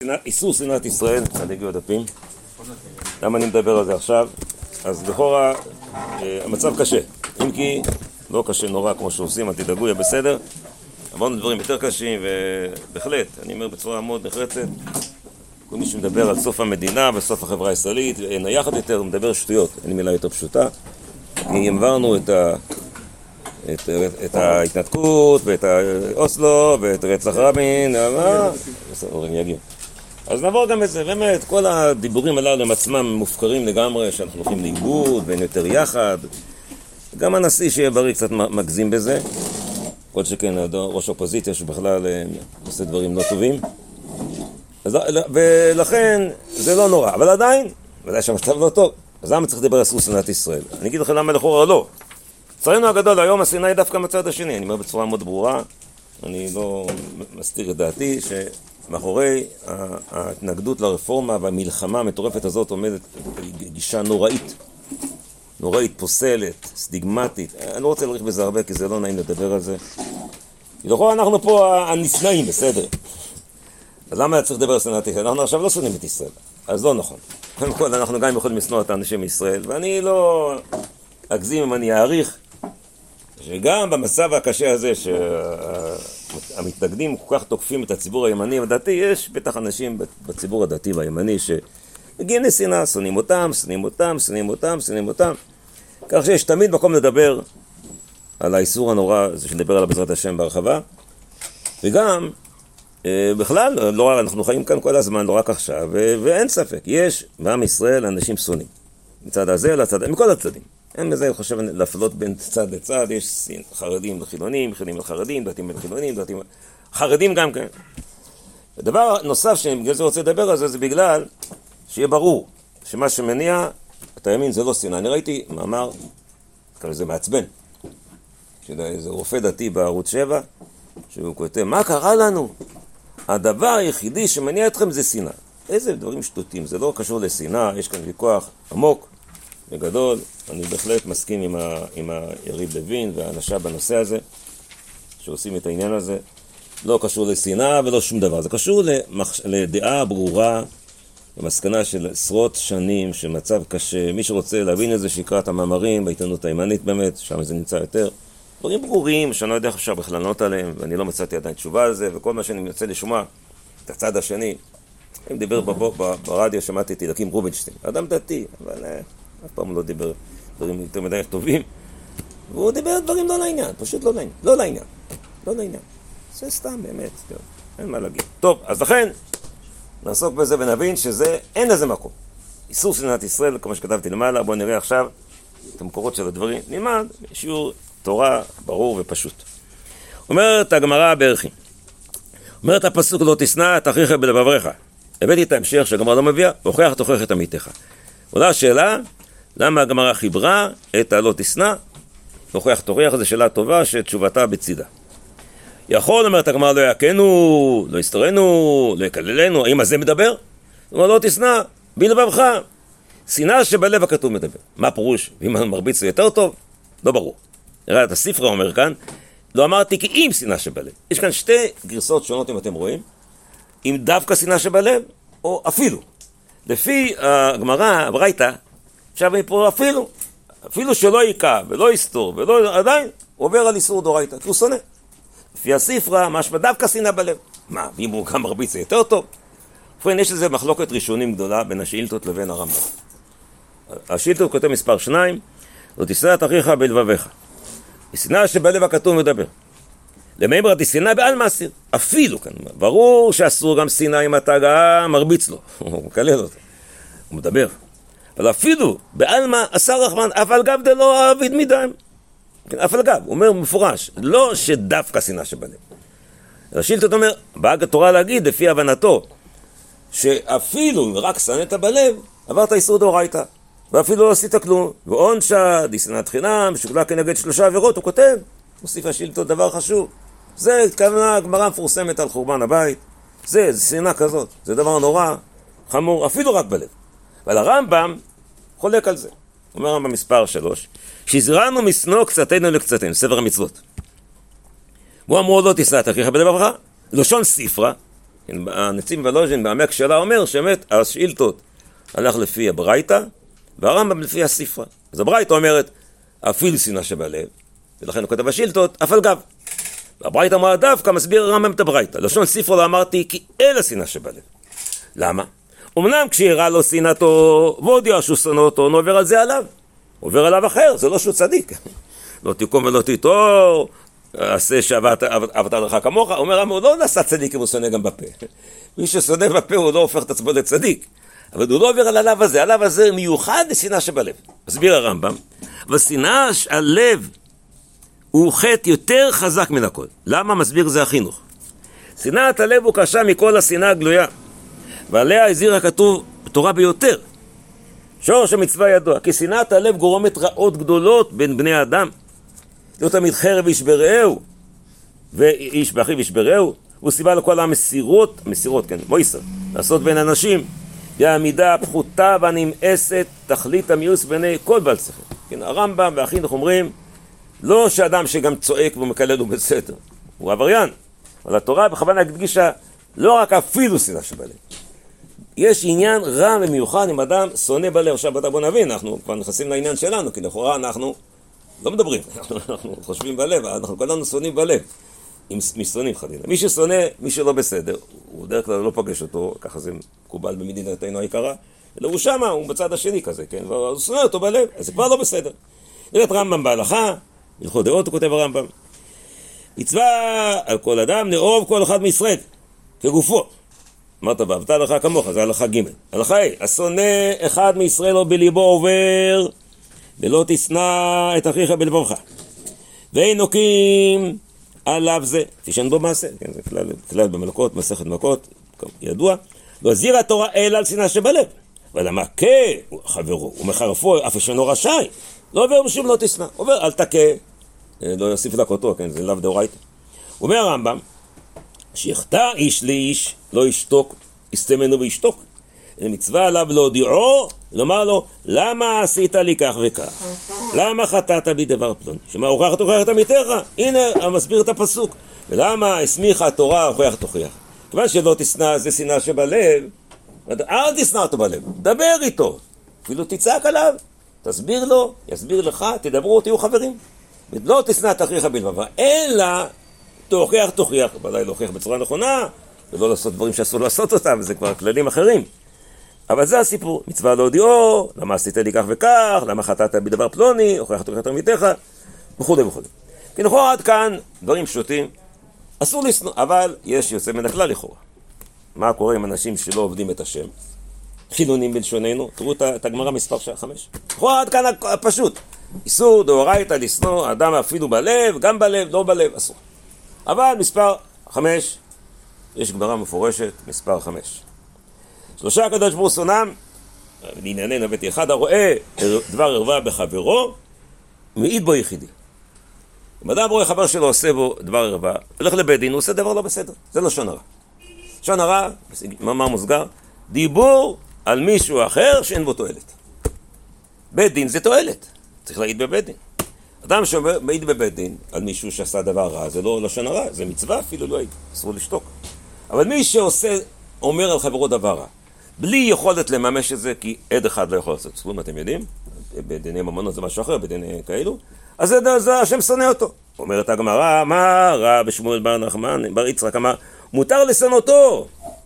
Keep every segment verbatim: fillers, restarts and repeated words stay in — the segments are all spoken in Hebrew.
איסור שנאת ישראל, צדיק ודפים. למה אני מדבר על זה עכשיו? אז לכאורה המצב קשה, אם כי לא קשה נורא כמו שעושים, אל תדאגו, יהיה בסדר. עברנו דברים יותר קשים, ובהחלט, אני אומר בצורה מאוד נחרצת, כל מי שמדבר על סוף המדינה וסוף החברה הישראלית, נייחד יותר, הוא מדבר שטויות, אין מילה יותר פשוטה. כי עברנו את ה... את, את ההתנתקות ואת האוסלו ואת רצח רבין, אז נעבור גם את זה. באמת, כל הדיבורים הללו הם עצמם מופקרים לגמרי, שאנחנו הולכים לאיבוד ואין יותר יחד. גם הנשיא שיהיה בריא קצת מגזים בזה, כל שכן ראש האופוזיציה שבכלל עושה דברים לא טובים, אז, ולכן זה לא נורא, אבל עדיין, ודאי שהמצב לא טוב. אז למה צריך לדבר על איסור שנאת ישראל? אני אגיד לכם למה לכאורה לא. לצערנו הגדול, היום השנאה היא דווקא מצד השני. אני אומר בצורה מאוד ברורה, אני לא מסתיר את דעתי, שמאחורי ההתנגדות לרפורמה והמלחמה המטורפת הזאת עומדת גישה נוראית, נוראית, פוסלת, סטיגמטית. אני לא רוצה להאריך בזה הרבה, כי זה לא נעים לדבר על זה. לכאורה אנחנו פה הנשנאים, בסדר. אז למה צריך לדבר על שנאת ישראל? אנחנו עכשיו לא שונאים את ישראל, אז לא נכון. קודם כל, אנחנו גם יכולים לשנוא את האנשים מישראל, ואני לא אגזים אם אני אעריך, שגם במצב הקשה הזה שהמתנגדים כל כך תוקפים את הציבור הימני והדתי, יש בטח אנשים בציבור הדתי והימני שמגיעים לשנאה, שונאים אותם, שונאים אותם, שונאים אותם, שונאים אותם. כך שיש תמיד מקום לדבר על האיסור הנורא, זה שנדבר עליו בעזרת השם בהרחבה. וגם, בכלל, לא, אנחנו חיים כאן כל הזמן, לא רק עכשיו, ואין ספק, יש בעם ישראל אנשים שונאים. מצד הזה לצד, מכל הצדדים. אין בזה, אני חושב, להפלות בין צד לצד, יש חרדים לחילונים, חילונים לחרדים, דתיים לחילונים, דתיים... חרדים גם כן. הדבר נוסף שבגלל זה רוצה לדבר על זה, זה בגלל שיהיה ברור שמה שמניע את הימין זה לא שנאה. אני ראיתי מאמר, כאן זה מעצבן, שזה רופא דתי בערוץ שבע, שהוא כותב, מה קרה לנו? הדבר היחידי שמניע אתכם זה שנאה. איזה דברים שטותיים, זה לא קשור לשנאה, יש כאן ויכוח עמוק וגדול. אני בהחלט מסכים עם, ה, עם היריב לוין והאנשה בנושא הזה, שעושים את העניין הזה. לא קשור לשנאה ולא שום דבר. זה קשור למחש... לדעה ברורה, למסקנה של עשרות שנים, שמצב קשה. מי שרוצה להבין את זה, שיקרא את המאמרים בעיתונות הימנית באמת, שם זה נמצא יותר. דברים ברורים שאני לא יודע איך אפשר בכלל לענות עליהם, ואני לא מצאתי עדיין תשובה על זה, וכל מה שאני מנסה לשמוע את הצד השני. אם דיבר בבוק, ברדיו, שמעתי את אליקים רובינשטיין, אדם דתי, אבל אף פעם לא דיבר דברים יותר מדי טובים, והוא דיבר דברים לא לעניין, פשוט לא לעניין, לא לעניין, לא לעניין. זה סתם באמת, אין מה להגיד. טוב, אז לכן, נעסוק בזה ונבין שזה, אין לזה מקום. איסור שנאת ישראל, כמו שכתבתי למעלה, בואו נראה עכשיו את המקורות של הדברים. נלמד, שיעור תורה ברור ופשוט. אומרת הגמרא בערכי, אומרת הפסוק לא תשנא את אחיך בלבבך. הבאתי את ההמשך שהגמרא לא מביאה, והוכיח תוכיח את עמיתך. עולה השאלה, למה הגמרא חיברה את הלא תשנא? והוכיח תוכיח, זו שאלה טובה שתשובתה בצידה. יכול, אומרת הגמרא, לא יכנו, לא יסתרנו, לא יקללנו, האם הזה מדבר? זאת אומרת, לא תשנא, בלבבך. שנאה שבלב הכתוב מדבר. מה פירוש? ואם מרביץ זה יותר טוב? לא ברור. נראה את הספרה אומר כאן, לא אמרתי כי אם שנאה שבלב. יש כאן שתי גרסאות שונות אם אתם רואים, אם דווקא שנאה שבלב, או אפילו. לפי הגמרא, הברייתא, עכשיו מפה אפילו, אפילו שלא יקע ולא יסתור ולא עדיין, הוא עובר על איסור דורייתא, כי הוא שונא. לפי הספרה, משמע דווקא שנאה בלב. מה, אם הוא גם מרביץ זה יותר טוב? ובכן, יש לזה מחלוקת ראשונים גדולה בין השאילתות לבין הרמב"ם. השאילתות כותב מספר שניים, לא תשנא את אחיך בלבבך. שנאה שבלב הכתוב מדבר. למאמר דשנאה בעלמא אסיר. אפילו כאן, ברור שאסור גם שנאה אם אתה גם מרביץ לו, הוא מקלל אותו, הוא מדבר. אבל אפילו בעלמא אסר רחמן, אף על גב דלא אביד מדם. אף על גב, הוא אומר מפורש, לא שדווקא שנאה שבלב. השאילתות אומר, באה התורה להגיד לפי הבנתו, שאפילו אם רק שנאת בלב, עברת איסור דאורייתא. ואפילו לא עשית כלום, ועונשה, דשנאת חינם, שוקלה כנגד שלושה עבירות, הוא כותב, מוסיף השאילתות דבר חשוב. זה התכוונה הגמרא המפורסמת על חורבן הבית, זה, זה שנאה כזאת, זה דבר נורא, חמור, אפילו רק בלב. אבל הרמב"ם חולק על זה. אומר הרמב"ם מספר שלוש, שהזהרנו משנוא קצתנו לקצתנו, ספר המצוות. הוא אמרו לא תשנא את אחיך בלבבך, לשון ספרה, הנציב וולוז'ין בעמק שלה אומר שבאמת השאילתות הלך לפי הברייתא והרמב"ם לפי הספרה. אז הברייתא אומרת אפילו שנאה שבלב, ולכן הוא כותב השאילתות אף על גב. והברייתא אמרה דווקא מסביר הרמב"ם את הברייתא. לשון ספרה לא אמרתי כי אין השנאה שבלב. למה? אמנם כשיראה לו שנאתו והודיע שהוא שונא אותו, עובר על זה עליו. עובר עליו אחר, זה לא שהוא צדיק. לא תיקום ולא תיטור, עשה שעבדת לך כמוך. אומר הרמב"ם, הוא לא נעשה צדיק אם הוא שונא גם בפה. מי ששונא בפה הוא לא הופך את עצמו לצדיק. אבל הוא לא עובר על הלב הזה, הלב הזה מיוחד לשנאה שבלב. מסביר הרמב"ם, אבל שנאה הלב הוא חטא יותר חזק מן הכל. למה? מסביר זה החינוך. שנאת הלב הוא קשה מכל השנאה הגלויה, ועליה הזהיר הכתוב בתורה ביותר. שורש המצווה ידוע, כי שנאת הלב גורמת רעות גדולות בין בני האדם. לא תמיד חרב איש ברעהו, ואיש באחיו איש ברעהו, הוא סיבה לכל המסירות, מסירות, כן, מויסר, לעשות בין אנשים, והעמידה הפחותה והנמאסת, תכלית המיוס בעיני כל בעל שכל. כן, הרמב"ם והחינוך אומרים, לא שאדם שגם צועק ומקלל הוא בסדר, הוא עבריין. אבל התורה בכוונה הדגישה לא רק אפילו שנאה שבלב. יש עניין רע ומיוחד עם אדם שונא בלב. עכשיו בוא נבין, אנחנו כבר נכנסים לעניין שלנו, כי לכאורה אנחנו לא מדברים, אנחנו, אנחנו חושבים בלב, אנחנו כולנו שונאים בלב, עם משונאים חלילה. מי ששונא, מי שלא בסדר, הוא דרך כלל לא פגש אותו, ככה זה מקובל במדינתנו היקרה, אלא הוא שמה, הוא בצד השני כזה, כן? והוא שונא אותו בלב, אז זה כבר לא בסדר. נראית רמב"ם בהלכה, הלכות דעות הוא כותב הרמב"ם, מצווה על כל אדם לאהוב כל אחד מישראל כגופו. אמרת ואהבת לך כמוך, זה הלכה ג'. הלכה ה', השונא אחד מישראל או בליבו עובר, ולא תשנא את אחיך בלבבך, ואין נוקים עליו זה, תשען בו מעשה, כן, זה כלל, כלל במלכות, מסכת מכות, ידוע. לא הזהיר התורה אלא על שנאה שבלב, אבל המכה חברו ומחרפו אף שאינו רשאי, לא עובר בשום לא תשנא, עובר אל תכה, לא יוסיף לקותו, כן, זה לאו דאורייתא. אומר הרמב"ם, שיחטא איש לאיש, לא ישתוק, יסטה ממנו וישתוק. זה מצווה עליו להודיעו, לומר לו, למה עשית לי כך וכך? למה חטאת בי דבר פלוני? שמה הוכחת הוכחת עמיתך? הנה, המסביר את הפסוק. ולמה הסמיכה התורה הוכח תוכיח? כיוון שלא תשנא, זה שנאה שבלב, אל תשנא אותו בלב, דבר איתו, אפילו תצעק עליו, תסביר לו, יסביר לך, תדברו, תהיו חברים. לא תשנא את אחיך בלבבך, אלא תוכיח תוכיח, ודאי להוכיח בצורה נכונה, ולא לעשות דברים שאסור לעשות אותם, זה כבר כללים אחרים. אבל זה הסיפור, מצווה להודיעו, למה עשית לי כך וכך, למה חטאת בדבר פלוני, הוכיח תוכיח עמיתך, וכו' וכו'. כי נכון עד כאן, דברים פשוטים, אסור לשנוא, אבל יש יוצא מן הכלל לכאורה. מה קורה עם אנשים שלא עובדים את השם? חילונים בלשוננו, תראו את הגמרא מספר חמש. נכון עד כאן הפשוט, איסור דאורייתא לשנוא אדם אפילו בלב, גם בלב, לא בלב, אסור. אבל מספר חמש, יש גמרא מפורשת, מספר חמש. שלושה הקדוש ברוך הוא שונאם, לענייננו הבאתי אחד, הרואה דבר ערווה בחברו, מעיד בו יחידי. אם אדם רואה חבר שלו עושה בו דבר ערווה, הולך לבית דין, הוא עושה דבר לא בסדר. זה לא לשון הרע. לשון הרע, מאמר מוסגר, דיבור על מישהו אחר שאין בו תועלת. בית דין זה תועלת, צריך להעיד בבית דין. אדם שמעיד בבית דין על מישהו שעשה דבר רע, זה לא לשון הרע, זה מצווה אפילו לא העיד, אסור לשתוק. אבל מי שעושה, אומר על חברו דבר רע, בלי יכולת לממש את זה, כי עד אחד לא יכול לעשות צלום, אתם יודעים? בדיני ממונות זה משהו אחר, בדיני כאלו. אז זה, זה השם שונא אותו. אומרת הגמרא, מה רע בשמואל בר נחמן, בר יצחק אמר, מותר לשנותו.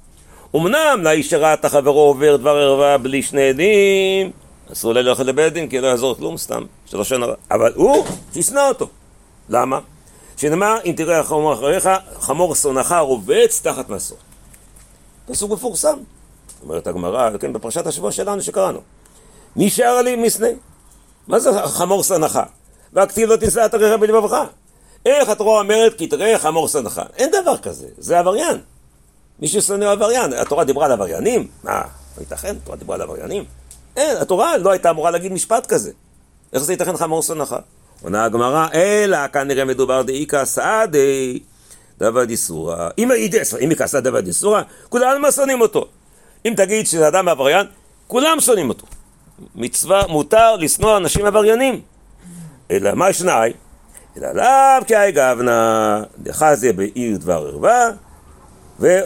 אמנם לאיש שראה את החברו עובר דבר ערווה בלי שני עדים, אסור ללכת לבית דין, כי לא יעזור כלום, סתם, שלא שנה רע. אבל הוא, שישנא אותו. למה? שנאמר, אם תראה החמור אחריך, חמור שונאך רובץ תחת מסור. פסוק מפורסם. אומרת הגמרא, כן, בפרשת השבוע שלנו שקראנו. מי שער לי משנא? מה זה חמור שונאך? והכתיב לא תשנא את אחיך בלבבך. איך התורה אומרת כי תראה חמור שונאך? אין דבר כזה, זה עבריין. מי ששונא עבריין. התורה דיברה על עבריינים? מה? לא ייתכן, התורה דיברה על עבריינים. אין, התורה לא הייתה אמורה להגיד משפט כזה. איך זה ייתכן חמור שונאך? עונה הגמרא, אלא כנראה מדובר דאיכא סעדי דבא דאיסורא. אם איכא סעדי דבא דאיסורא, כולם שונאים אותו. אם תגיד שזה אדם עבריין, כולם שונאים אותו. מצווה מותר לשנוא אנשים עבריינים. אלא מה ישנאי? אלא לאו כאי גוונא דחזי בעיר דבר ערווה,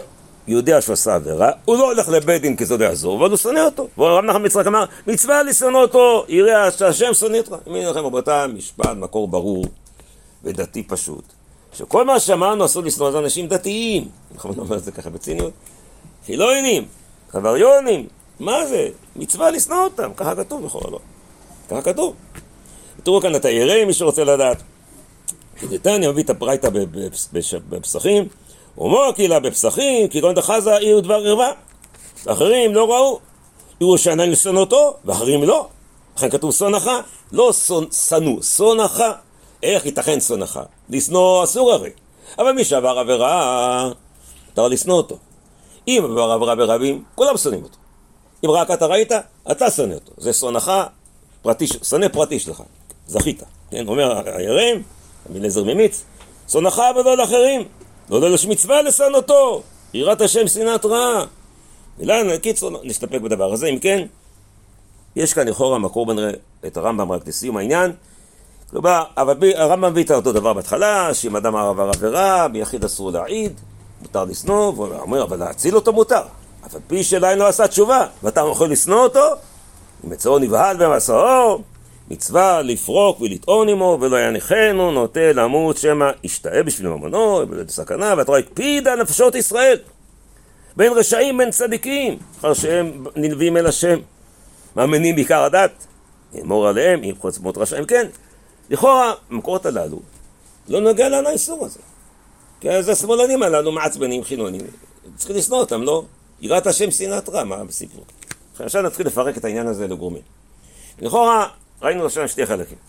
יודע שהוא עשה עבירה, הוא לא הולך לבית דין כי זה לא יעזור, אבל הוא שונא אותו. והרב נחמן מצחק אמר, מצווה לשנוא אותו, יראה שהשם שונא אותך. הנה לכם רבותיי, משפט, מקור ברור ודתי פשוט. שכל מה שאמרנו אסור לשנוא, זה אנשים דתיים. אנחנו לא אומר את זה ככה בציניות. חילונים, חבריונים, מה זה? מצווה לשנוא אותם, ככה כתוב לכאורה לא. ככה כתוב. תראו כאן את היראים, מי שרוצה לדעת. כדתניא מביא את הפרייתא בפסחים, אומר קהילה בפסחים, כגון דחזה עיר דבר ערווה. ואחרים לא ראו, יראו שענן לשונאותו, ואחרים לא. לכן כתוב שונאך, לא שנוא, שונאך. איך ייתכן שונאך? לשנוא אסור הרי. אבל מי שעבר עבירה, אתה לשנוא אותו. אם עבר עבירה ברבים, כולם שונאים אותו. אם רק אתה ראית, אתה שונא אותו. זה שונאך, שונא פרטי שלך. זכית. כן, אומר היראים, אליעזר ממיץ, שונאך ולא לאחרים. לא לא מצווה לשנותו, יראת השם שנאת רעה. אילן, קיצור, נסתפק בדבר הזה. אם כן, יש כאן לכאורה מקור בנראה את הרמב"ם רק לסיום העניין. כלומר, אבל הרמב"ם מביא את אותו דבר בהתחלה, שאם אדם עבר עבירה, ביחיד אסור להעיד, מותר לשנוא, והוא אומר, אבל להציל אותו מותר. אבל פי שלהם לא עשה תשובה, ואתה יכול לשנוא אותו, אם מצאו נבהל במסעו, מצווה לפרוק ולטעון עמו, ולא יניחנו, נוטה למות שמא ישתאה בשביל ממונו, בלד סכנה, והתורה הקפידה נפשות ישראל, בין רשעים בין צדיקים, אחר שהם נלווים אל השם, מאמינים בעיקר הדת, אמור עליהם, אם חוץ מות רשעים, כן, לכאורה, המקורות הללו, לא נוגע לנו האיסור הזה, כי אז השמאלנים הללו מעצבנים חילונים, צריכים לשנוא אותם, לא? יראת השם שנאת רע, מה בסיפור? עכשיו נתחיל לפרק את העניין הזה לגורמים. לכאורה, ראינו עכשיו שתי חלקים.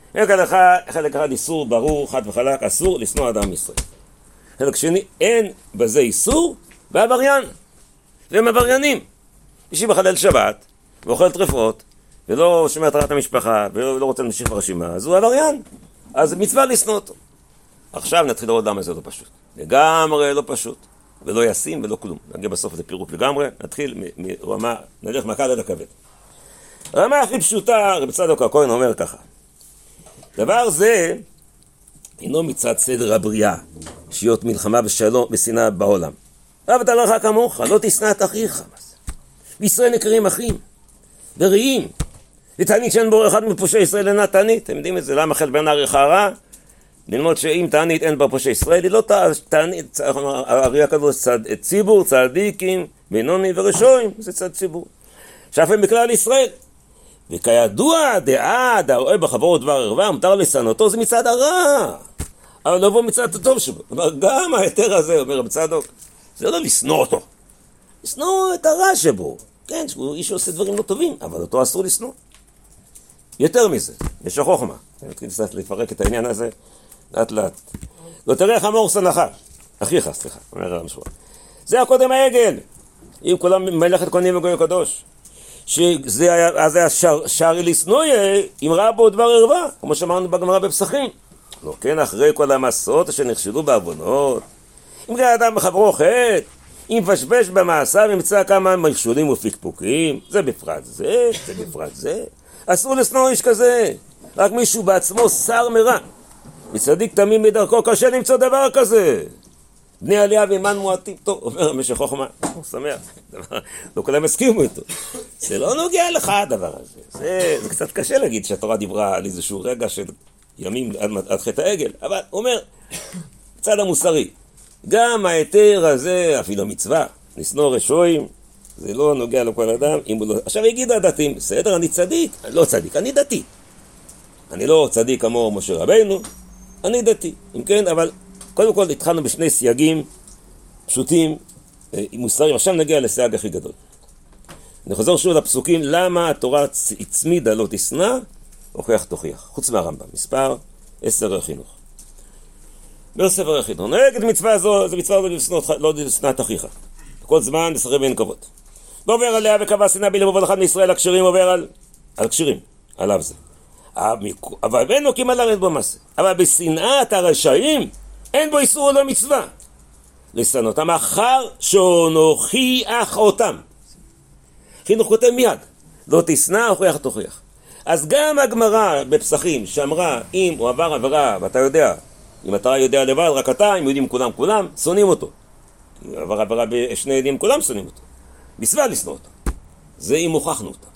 חלק אחד איסור ברור, חד וחלק, אסור לשנוא אדם ישראל. חלק שני, אין בזה איסור בעבריין. והם עבריינים. מי שמחלל שבת, ואוכל טרפות, ולא שומע תורת המשפחה, ולא רוצה להמשיך ברשימה, אז הוא עבריין. אז מצווה לשנוא אותו. עכשיו נתחיל לראות למה זה לא פשוט. לגמרי לא פשוט. ולא ישים ולא כלום. נגיע בסוף לפירוק לגמרי. נתחיל מרמה, נלך מהקל עד הכבד. הרמה הכי פשוטה, רב צדוק הכהן אומר ככה. דבר זה אינו מצד סדר הבריאה, שיות מלחמה ושלום ושנאה בעולם. אהבת לרעך כמוך, לא תשנא את אחיך. בישראל נקראים אחים, ורעים. ותענית שאין בו אחד מפושעי ישראל אינה תענית. אתם יודעים את זה, למה חל בין עריך הרע? ללמוד שאם תענית אין בה פושעי ישראל, היא לא תענית, הראייה כזאת צד ציבור, צדיקים, בינוני ורשועים, זה צד ציבור. שאף הם בכלל ישראל. וכידוע דעה, דעה בחברות דבר ערווה, מותר לשנותו, זה מצד הרע. אבל לא בוא מצד הטוב שבו. אומר, גם ההיתר הזה, אומר רב צדוק, זה לא לשנוא אותו. לשנוא את הרע שבו. כן, שהוא איש שעושה דברים לא טובים, אבל אותו אסור לשנוא. יותר מזה, יש החוכמה. אני מתחיל קצת לפרק את העניין הזה, לאט לאט. לא תראה חמור שנאך, אחיך, סליחה, אומר הרב שמואל. זה הקודם העגל. אם כולם מלאכת כהנים וגוי הקדוש. שזה היה, אז היה שר, שרי לשנוא אם ראה בו דבר ערווה, כמו שאמרנו בגמרא בפסחים. לא כן, אחרי כל המסעות אשר נכשלו בעוונות, אם ראה אדם בחברו חטא, אם פשפש במעשיו, ימצא כמה מכשולים ופקפוקים, זה בפרט זה, זה בפרט זה. אסור לשנוא איש כזה, רק מישהו בעצמו שר מרע. מצדיק תמים בדרכו, קשה למצוא דבר כזה. בני עלייה ואימן מועטים, טוב, אומר משך חוכמה, הוא שמח, לא כולם הסכימו איתו. זה לא נוגע לך הדבר הזה, זה, זה קצת קשה להגיד שהתורה דיברה על איזשהו רגע של ימים עד, עד חטא העגל, אבל הוא אומר, בצד המוסרי, גם ההיתר הזה, אפילו מצווה, לשנוא רשועים, זה לא נוגע לכל אדם, אם הוא לא... עכשיו יגיד הדתיים, בסדר, אני צדיק, אני לא צדיק, אני דתי. אני לא צדיק כמו משה רבינו, אני דתי, אם כן, אבל קודם כל התחלנו בשני סייגים פשוטים, מוסריים, עכשיו נגיע לסייג הכי גדול. אני חוזר שוב לפסוקים, למה התורה הצמידה לא תשנא, הוכיח תוכיח, חוץ מהרמב"ם, מספר עשר החינוך. בספר החינוך, נהג את מצווה זו, זה מצווה לא לשנא את אחיך. כל זמן לסחר בין כבוד. ועובר עליה וקבע שנאה בלבבו כל אחד מישראל הקשרים, עובר על, על קשרים, עליו זה. אבל בין נוקים עליו אין בו מעשה. אבל בשנאת הרשעים, אין בו איסור ולא מצווה. לשנותם אחר שנוכיח אותם. חינוך כותב מיד, לא תשנא, הוכיח תוכיח. אז גם הגמרא בפסחים שאמרה, אם הוא עבר עבירה, ואתה יודע, אם אתה יודע לבד, רק אתה, אם יודעים כולם כולם, שונאים אותו. עבר עברה בשני עדים, כולם שונאים אותו. מצווה לשנוא אותו. זה אם הוכחנו אותה.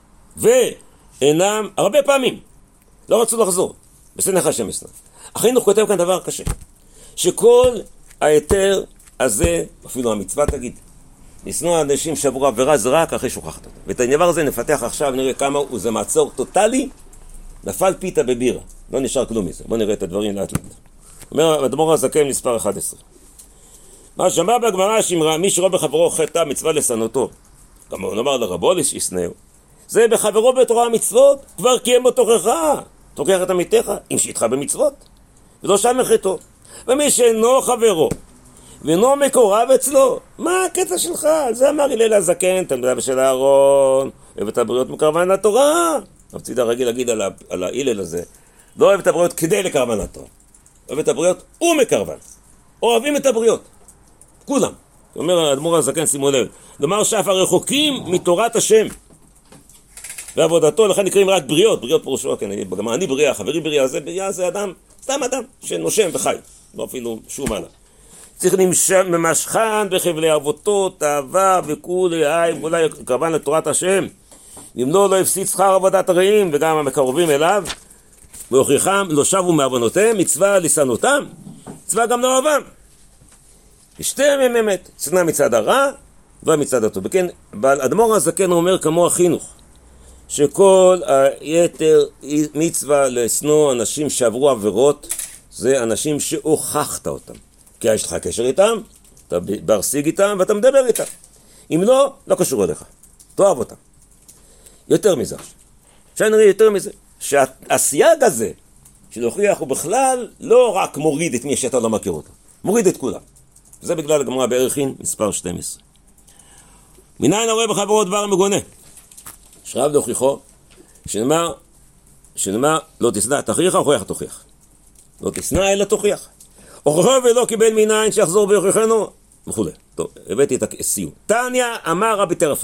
ואינם, הרבה פעמים, לא רצו לחזור. בסנך השם ישנא. החינוך כותב כאן דבר קשה. שכל היתר הזה, אפילו המצווה תגיד, לשנוא אנשים שעברו עבירה זה רק אחרי שהוכחת אותה. ואת הדבר הזה נפתח עכשיו, נראה כמה הוא זה מעצור טוטלי, נפל פיתה בבירה. לא נשאר כלום מזה. בואו נראה את הדברים לאט לאט. אומר אדמו"ר הזקן מספר אחת עשרה. מה שאמר בגמרא שאם מי שרואה בחברו חטא מצווה לשנאותו, גם הוא נאמר לרבו ישנאו, זה בחברו בתורה המצוות, כבר קיים בתוכחה, תוכיח את עמיתך, אם שאיתך במצוות, ולא שם חטאו. ומי שאינו חברו, ואינו מקורב אצלו, מה הקטע שלך? על זה אמר הלל הזקן, תלמידיו של אהרון, אוהב את הבריות מקרבן לתורה. רב צידה רגיל להגיד על, על ההלל הזה, לא אוהב את הבריות כדי לקרבן לתורה, אוהב את הבריות ומקרבן, אוהבים את הבריות, כולם. אומר האדמו"ר הזקן, שימו לב, לומר שאף הרחוקים מתורת השם ועבודתו, לכן נקראים רק בריות, בריות פירושו, כן, גם אני בריאה, חברי בריאה, זה בריאה, זה אדם, סתם אדם שנושם וחי, לא אפילו שום מעלה. צריך למשכן בחבלי אבותות, אהבה וכולי, אהב, אולי קרבן לתורת השם, אם לא, לא הפסיד שכר עבודת הרעים, וגם המקרובים אליו, והוכיחם לא שבו מעוונותיהם, מצווה לשנאותם, מצווה גם לאוהבם. שתיהם הם אמת, שנאה מצד הרע ומצד הטוב. וכן, אדמו"ר הזקן אומר כמו החינוך, שכל היתר מצווה לשנוא אנשים שעברו עבירות, זה אנשים שהוכחת אותם. כי יש לך קשר איתם, אתה ברסיג איתם ואתה מדבר איתם. אם לא, לא קשור אליך. תאהב אותם. יותר מזה. שאני נראה יותר מזה. שהסייג הזה, שלהוכיח הוא בכלל לא רק מוריד את מי שאתה לא מכיר אותו. מוריד את כולם. זה בגלל הגמרא בערכין, מספר שתים עשרה. מניין הרואה בחברו דבר מגונה. שרב להוכיחו, שנאמר, שנאמר, לא תשנא תוכיח, הוכיח תוכיח. לא תשנא אלא תוכיח. הוכחו ולא קיבל מניין שיחזור ויוכיחנו, וכו'. טוב, הבאתי את הסיום. תניא אמר רבי טרפא,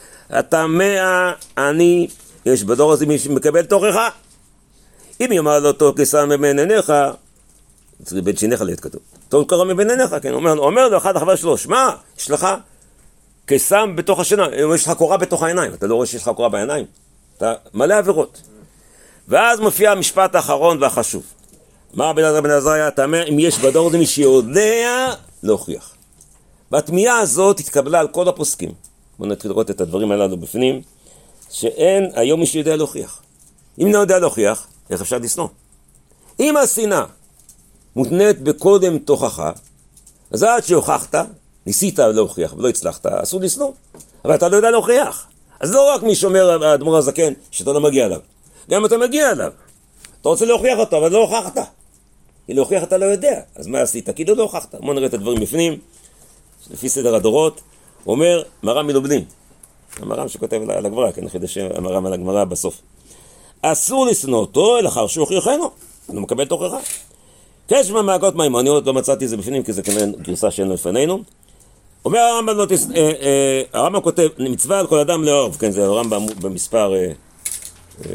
הטמא אני, יש בדור הזה מי שמקבל תוכחה. אם יאמר לו תוך כסם מבין עיניך, צריך בין שיניך להיות כתוב. טוב קרא מבין עיניך, כן, אומר, אומר לו אחד החבר שלו, שמע, יש לך כסם בתוך השינה, יש לך קורה בתוך העיניים, אתה לא רואה שיש לך קורה בעיניים, אתה מלא עבירות. ואז מופיע המשפט האחרון והחשוב. מה בן עזריה בן עזריה, אתה אומר, אם יש בדור זה מי שיודע להוכיח. והתמיהה הזאת התקבלה על כל הפוסקים. בואו נתחיל לראות את הדברים הללו בפנים, שאין היום מי שיודע להוכיח. אם לא יודע להוכיח, איך אפשר לשנוא? אם השנאה מותנית בקודם תוכחה, אז עד שהוכחת, ניסית להוכיח ולא הצלחת, אסור לשנוא. אבל אתה לא יודע להוכיח. אז לא רק מי שאומר האדמו"ר הזקן, שאתה לא מגיע אליו. גם אם אתה מגיע אליו. אתה רוצה להוכיח אותו, אבל לא הוכחת. אם להוכיח אתה לא יודע. אז מה עשית? כאילו לא הוכחת. בוא נראה את הדברים בפנים. לפי סדר הדורות, הוא אומר, מרם מלובלין. המרם שכותב על הגמרא, כן, חידש המרם על הגמרא בסוף. אסור לשנוא אותו, אלא אחר שהוכיחנו. הוא מקבל תוכחה. כשמה מהגות מימוניות, לא מצאתי את זה בפנים, כי זה כנראה גרסה שאין לפנינו. אומר הרמב"ם, לא תס... אה, אה, הרמב"ם כותב, מצווה על כל אדם לאהוב, כן, זה הרמב"ם במספר אה, אה,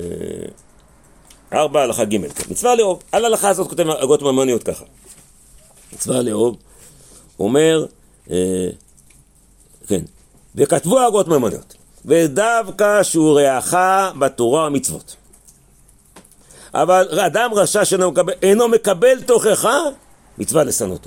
ארבע הלכה ג', כן, מצווה לאהוב. על ההלכה הזאת כותב הגות מימוניות ככה. מצווה לאהוב, אומר, אה, כן, וכתבו הגות מימוניות, ודווקא שהוא רעך בתורה המצוות. אבל אדם רשע שאינו מקבל, אינו מקבל תוכחה, מצווה לשנאותו.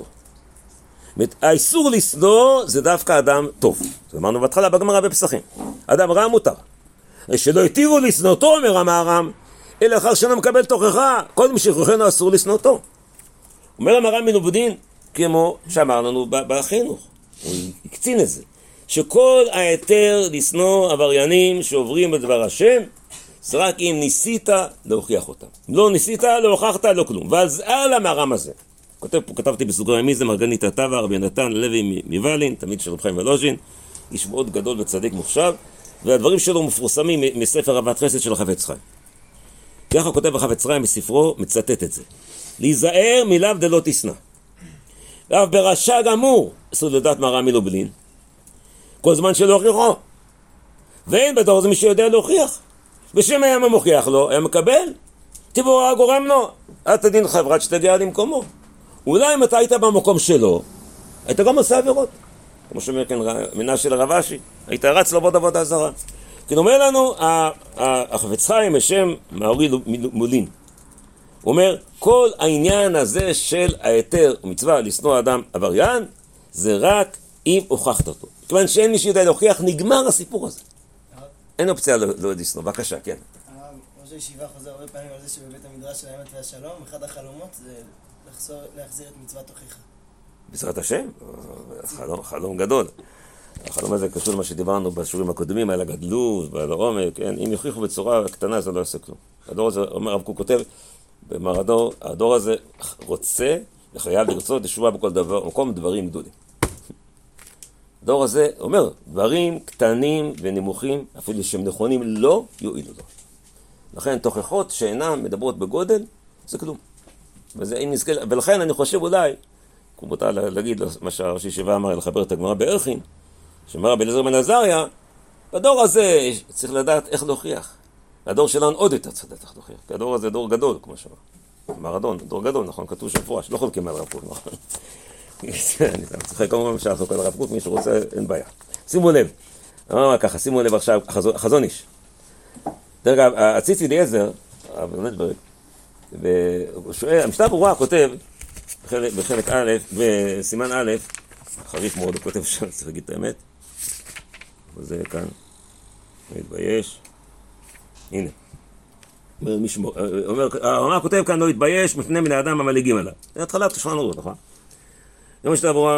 האיסור לשנוא זה דווקא אדם טוב. זאת אמרנו בהתחלה בגמרא בפסחים. אדם רע מותר. שלא התירו לשנאותו, אומר המהר"ם, אלא אחר שאינו מקבל תוכחה, קודם שכוחנו אסור לשנאותו. אומר המהר"ם מלובלין, כמו שאמר לנו בחינוך, הוא הקצין את זה, שכל היתר לשנוא עבריינים שעוברים בדבר השם, זה רק אם ניסית להוכיח אותם. אם לא ניסית, לא הוכחת, לא כלום. ואז על המהר"ם הזה, כותב פה, כתבתי בסוגריים מי זה, מרגנית הטבע, רבי נתן לוי מוואלין, תמיד של רב חיים ולוז'ין, איש מאוד גדול וצדיק מוחשב, והדברים שלו מפורסמים מספר אהבת חסד של החפץ חיים. ככה כותב החפץ חיים בספרו, מצטט את זה. להיזהר מלאו דלא תשנא. ואף ברשע גמור, אסור לדעת מהר"ם מלובלין, כל זמן שלא הוכיחו. ואין בדור זה מי שיודע להוכיח. בשם היה מוכיח לו, היה מקבל, תבוא גורם לו, את תדין לך חברת שתגיע למקומו. אולי אם אתה היית במקום שלו, היית גם עושה עבירות. כמו שאומר כאן מנה של הרב אשי, היית רץ לעבוד עבודה זרה. כן, אומר לנו, החפץ חיים בשם מאורי מולין. הוא אומר, כל העניין הזה של היתר ומצווה לשנוא אדם עבריין, זה רק אם הוכחת אותו. כיוון שאין מי שיודע להוכיח, נגמר הסיפור הזה. אין אופציה לא לשנוא. בבקשה, כן. ראש הישיבה חוזר הרבה פעמים על זה שבבית המדרש של האמת והשלום, אחד החלומות זה לחזור, להחזיר את מצוות תוכיחה. בעזרת השם, חלום, חלום גדול. החלום הזה קשור למה שדיברנו בשיעורים הקודמים, על הגדלות ועל העומק, כן? אם יוכיחו בצורה קטנה זה לא יעשה כלום. הדור הזה, אומר הרב קוק כותב, במר הדור, הדור הזה רוצה וחייב לרצות לשובה בכל דבר, במקום דברים גדולים. הדור הזה אומר, דברים קטנים ונמוכים, אפילו שהם נכונים, לא יועילו לו. לכן תוכחות שאינן מדברות בגודל, זה כלום. וזה, אם נזכה, ולכן אני חושב אולי, כמו מותר להגיד מה שהראש הישיבה אמר, לחבר את הגמרא בערכין, שאמר רבי אליעזר בן עזריה, בדור הזה צריך לדעת איך להוכיח. הדור שלנו עוד יותר צריך לדעת איך להוכיח, כי הדור הזה דור גדול, כמו שאמר. מרדון, דור גדול, נכון, כתוב שמפורש, לא חולקים על הרב קוק, נכון. אני צריך כמובן שאנחנו כל הרב קוק, מי שרוצה, אין בעיה. שימו לב, אמר ככה, שימו לב עכשיו, חזון איש. דרך אגב, הציצי אליעזר, המשנה ברורה כותב, בחלק א', בסימן א', חריף מאוד, הוא כותב שם, צריך להגיד את האמת. וזה כאן, מתבייש. הנה. אומר, הרמ"א כותב כאן, לא התבייש, מפני מן האדם המלעיגים עליו. זה התחלת תשמענו רות, נכון? יום המשנה ברורה,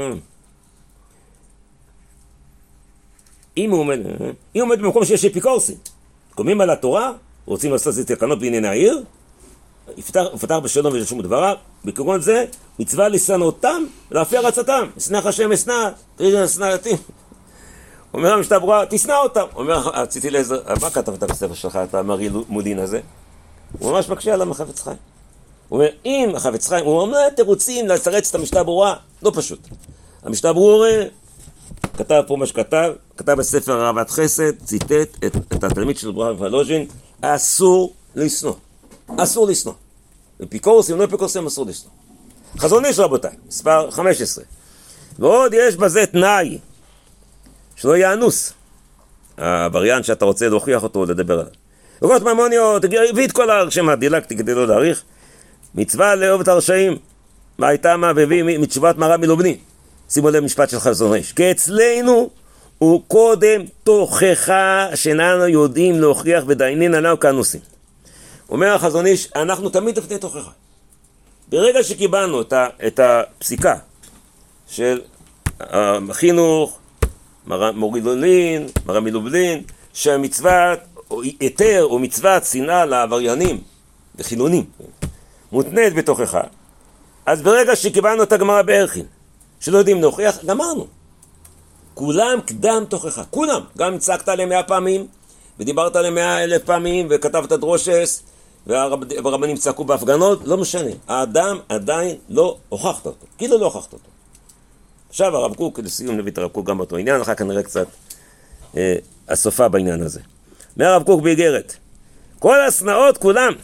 אם הוא עומד, אם הוא עומד במקום שיש אפיקורסים, קוממים על התורה, רוצים לעשות את תקנות בענייני העיר, יפתח בשלום ולשום דבריו, בעקרון זה מצווה לשנאותם ולהפר עצתם. אשנא השם אשנא, תראי שנאתי. אומר המשנה ברורה, תשנא אותם. אומר הציצי אליעזר, מה כתבת בספר שלך, את המאורי מולין הזה? הוא ממש מקשה עליו החפץ חיים. הוא אומר, אם החפץ חיים, הוא אומר, אתם רוצים לצרץ את המשנה ברורה? לא פשוט. המשנה ברורה כתב פה מה שכתב, כתב בספר אהבת חסד, ציטט את, את התלמיד של ברכה וולוז'ין, אסור לשנוא. אסור לשנוא. אפיקורסים, לא אפיקורסים, אסור לשנוא. חזון איש רבותיי, מספר חמש עשרה. ועוד יש בזה תנאי, שלא יהיה אנוס. הווריאנט שאתה רוצה להוכיח אותו, לדבר עליו. וכל תממוניות, הביא את כל הרשימה, דילגתי כדי לא להאריך. מצווה לאהוב את הרשעים, מה הייתה מה והביא מתשובת מרן מלובני. שימו לב משפט של חזון איש. כי אצלנו הוא קודם תוכחה שאיננו יודעים להוכיח ודיינין עליו כאנוסים. אומר החזון איש, אנחנו תמיד לפני תוכחה. ברגע שקיבלנו את, ה, את הפסיקה של החינוך, מורי לולין, מרן מלובלין, שהמצוות, או היתר או מצוות שנאה לעבריינים וחילונים, מותנית בתוכחה, אז ברגע שקיבלנו את הגמרא בערכין, שלא יודעים להוכיח, גמרנו. כולם קדם תוכחה, כולם. גם צעקת עליהם מאה פעמים, ודיברת עליהם מאה אלף פעמים, וכתבת דרושס, והרבנים צעקו בהפגנות, לא משנה. האדם עדיין לא הוכחת אותו, כאילו לא הוכחת אותו. עכשיו הרב קוק, לסיום נביא את הרב קוק גם באותו עניין, אחר כך נראה קצת אה, הסופה בעניין הזה. מהרב קוק באיגרת, כל הסנאות כולם,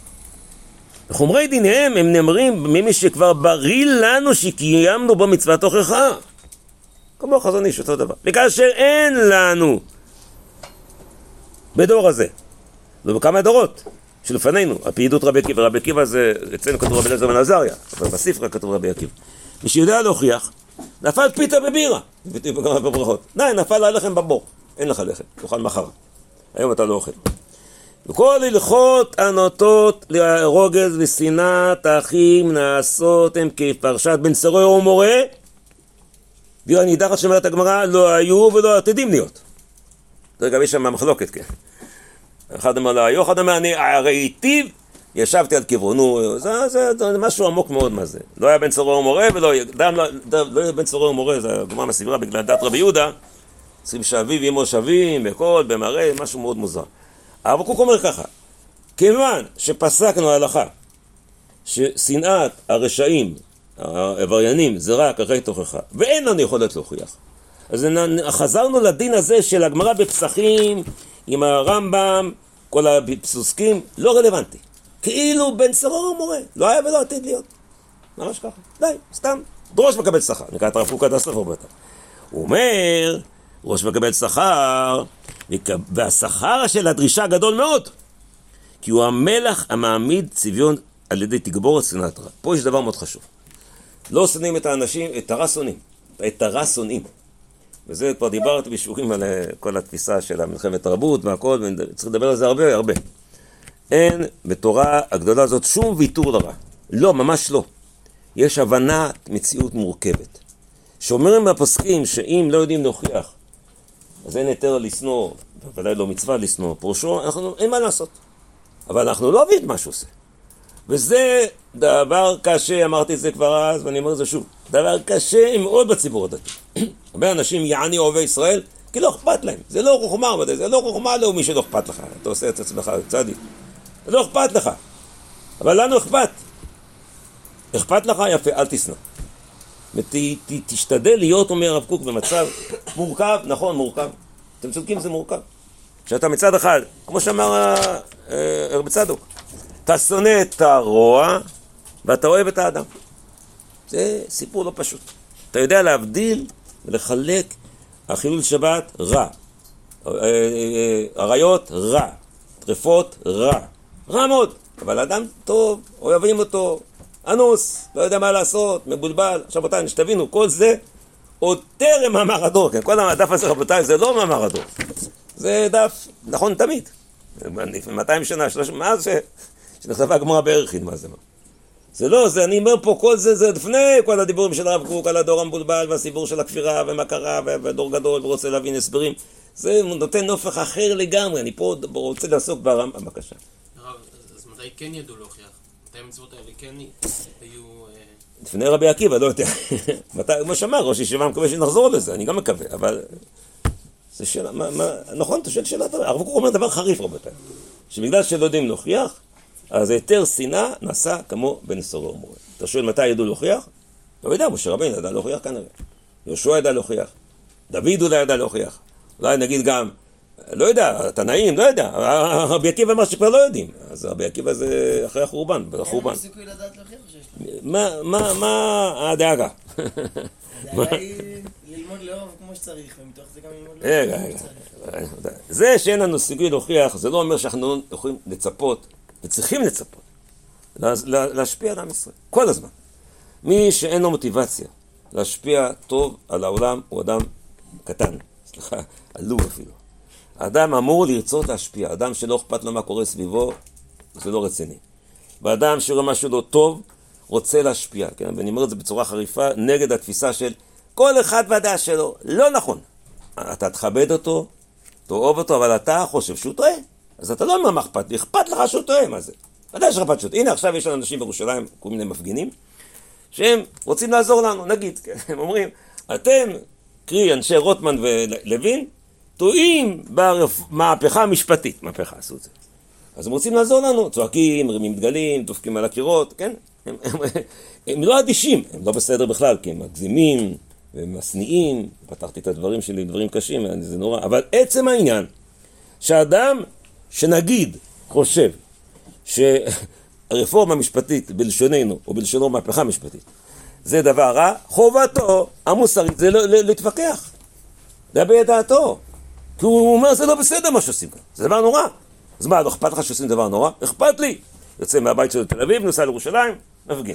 חומרי דיניהם הם נאמרים ממי שכבר בריא לנו שקיימנו בו מצוות תוכחה. כמו חזון איש, אותו דבר. וכאשר אין לנו בדור הזה, לא בכמה דורות שלפנינו, הפעידות רבי עקיבא, רבי עקיבא זה, אצלנו כתוב רבי אליעזר בן עזריה, אבל בספר כתוב רבי עקיבא. מי שיודע להוכיח, נפל פיתה בבירה, בברכות. די, נפל הלחם בבור, אין לך לחם, תאכל מחר. היום אתה לא אוכל. וכל הלכות הנוטות לרוגז ושנאת האחים נעשות הם כפרשת בן שרוי ומורה, ויהיו הנידחת שאומרת הגמרא, לא היו ולא עתידים להיות. זה גם יש שם מחלוקת, כן. אחד אומר לא היו, אחד אומר אני הרי היטיב, ישבתי על כיוונו, זה, זה, זה משהו עמוק מאוד מה זה. לא היה בן שרוי ומורה ולא, דם לא, דם, לא היה בן שרוי ומורה, זה הגמרא מסבירה בגלל דת רבי יהודה, צריכים שאביו ואמו שווים, בכל, במראה, משהו מאוד מוזר. הרב קוק אומר ככה, כיוון שפסקנו ההלכה ששנאת הרשעים, העבריינים, זה רק אחרי תוכחה, ואין לנו יכולת להוכיח, אז חזרנו לדין הזה של הגמרא בפסחים, עם הרמב"ם, כל הפסוסקים, לא רלוונטי. כאילו בן שרוי ומורה, לא היה ולא עתיד להיות. ממש ככה, די, סתם, דרוש מקבל שכר, נקרא את הרב קוק עד הסוף הרבה יותר. הוא אומר, ראש מקבל שכר, והשכר של הדרישה גדול מאוד, כי הוא המלך המעמיד צביון על ידי תגבור שנאת רע. פה יש דבר מאוד חשוב. לא שונאים את האנשים, את הרע שונאים. את הרע שונאים. וזה כבר דיברתי בשיעורים על כל התפיסה של המלחמת תרבות והכל, וצריך לדבר על זה הרבה הרבה. אין בתורה הגדולה הזאת שום ויתור לרע. לא, ממש לא. יש הבנת מציאות מורכבת. שאומרים הפוסקים שאם לא יודעים להוכיח, אז אין יותר לשנוא, ודאי לא מצווה לשנוא, פרושו, אנחנו, אין מה לעשות. אבל אנחנו לא אוהבים את מה שהוא עושה. וזה דבר קשה, אמרתי את זה כבר אז, ואני אומר את זה שוב. דבר קשה מאוד בציבור הדתי. הרבה אנשים יעני אוהבי ישראל, כי לא אכפת להם. זה לא חוכמה, זה לא חוכמה לאומי שלא אכפת לך. אתה עושה את עצמך צדיק. זה לא אכפת לך. אבל לנו אכפת. אכפת לך, יפה, אל תשנא. ות, ת, תשתדל להיות, אומר הרב קוק, במצב מורכב, נכון, מורכב. אתם צודקים, זה מורכב. שאתה מצד אחד, כמו שאמר הרב צדוק, אתה שונא את הרוע ואתה אוהב את האדם. זה סיפור לא פשוט. אתה יודע להבדיל ולחלק החילול שבת רע, עריות רע, טרפות רע, רע מאוד. אבל אדם טוב, אוהבים אותו, אנוס, לא יודע מה לעשות, מבולבל. עכשיו רבותיי, שתבינו, כל זה עוד טרם מאמר הדור, כן? כל הדף הזה רבותיי זה לא מאמר הדור. זה דף, נכון תמיד. מאתיים שנה, שלושים, מאז ש... שנכתבה הגמרא בערכין, מה זה מה? זה לא, זה, אני אומר פה, כל זה, זה לפני כל הדיבורים של הרב קוק, על הדור המבולבל, והסיפור של הכפירה, ומה קרה, והדור גדול, ורוצה להבין הסברים. זה נותן נופך אחר לגמרי, אני פה רוצה לעסוק ברם, בבקשה. הרב, אז מתי כן ידעו להוכיח? מתי המצוות האלה כן היו... לפני רבי עקיבא, לא יודע. מתי, כמו שאמר, ראש ישיבה מקווה שנחזור לזה, אני גם מקווה, אבל... זה שאלה, מה, מה, נכון, אתה שואל שאלה טובה. הרב קוק אומר דבר חריף רבותיי, שבגלל שלא יודעים להוכיח, אז היתר שנאה נעשה כמו בנסורו ומורה. אתה שואל מתי ידעו להוכיח? לא יודע, משה רבינו ידע להוכיח כנראה. יהושע ידע להוכיח. דוד אולי ידע להוכיח. אולי נגיד גם, לא יודע, התנאים, לא יודע. רבי עקיבא אמר שכבר לא יודעים. אז רבי עקיבא זה אחרי החורבן, בחורבן. אין סיכוי לדעת להוכיח או שיש לו? מה, מה, מה הדאגה? הדאגה היא ללמוד לאהוב כמו שצריך, ומתוך זה גם ללמוד רגע, לאהוב רגע. כמו שצריך. זה שאין לנו סיכוי להוכיח, זה לא אומר שאנחנו לא יכולים לצפות, וצריכים לצפות, לה, לה, להשפיע על עם ישראל, כל הזמן. מי שאין לו מוטיבציה להשפיע טוב על העולם הוא אדם קטן, סליחה, עלוב אפילו. האדם אמור לרצות להשפיע, אדם שלא אכפת לו מה קורה סביבו, זה לא רציני. ואדם שרואה משהו לא טוב, רוצה להשפיע, כן? ואני אומר את זה בצורה חריפה, נגד התפיסה של כל אחד והדעה שלו, לא נכון. אתה תכבד אותו, תאהוב אותו, אבל אתה חושב שהוא טועה. אז אתה לא אומר מה אכפת לי, אכפת לך שהוא טועה, מה זה? ודאי שאכפת שהוא טועה. הנה עכשיו יש לנו אנשים בירושלים, כל מיני מפגינים, שהם רוצים לעזור לנו, נגיד, כן? הם אומרים, אתם, קרי אנשי רוטמן ולוין, טועים במהפכה המשפטית. מהפכה, עשו את זה. אז הם רוצים לעזור לנו, צועקים, מרימים דגלים, דופקים על הקירות, כן? הם, הם, הם, הם לא אדישים, הם לא בסדר בכלל, כי הם מגזימים ומסניעים. פתחתי את הדברים שלי, דברים קשים, זה נורא. אבל עצם העניין, שאדם שנגיד חושב שהרפורמה המשפטית בלשוננו, או בלשונו מהפכה משפטית, זה דבר רע, חובתו המוסרית זה לא, לא, להתווכח. זה בידעתו. כי הוא אומר, זה לא בסדר מה שעושים כאן, זה דבר נורא. אז מה, לא אכפת לך שעושים דבר נורא? אכפת לי. יוצא מהבית של תל אביב, נוסע לירושלים, מפגין.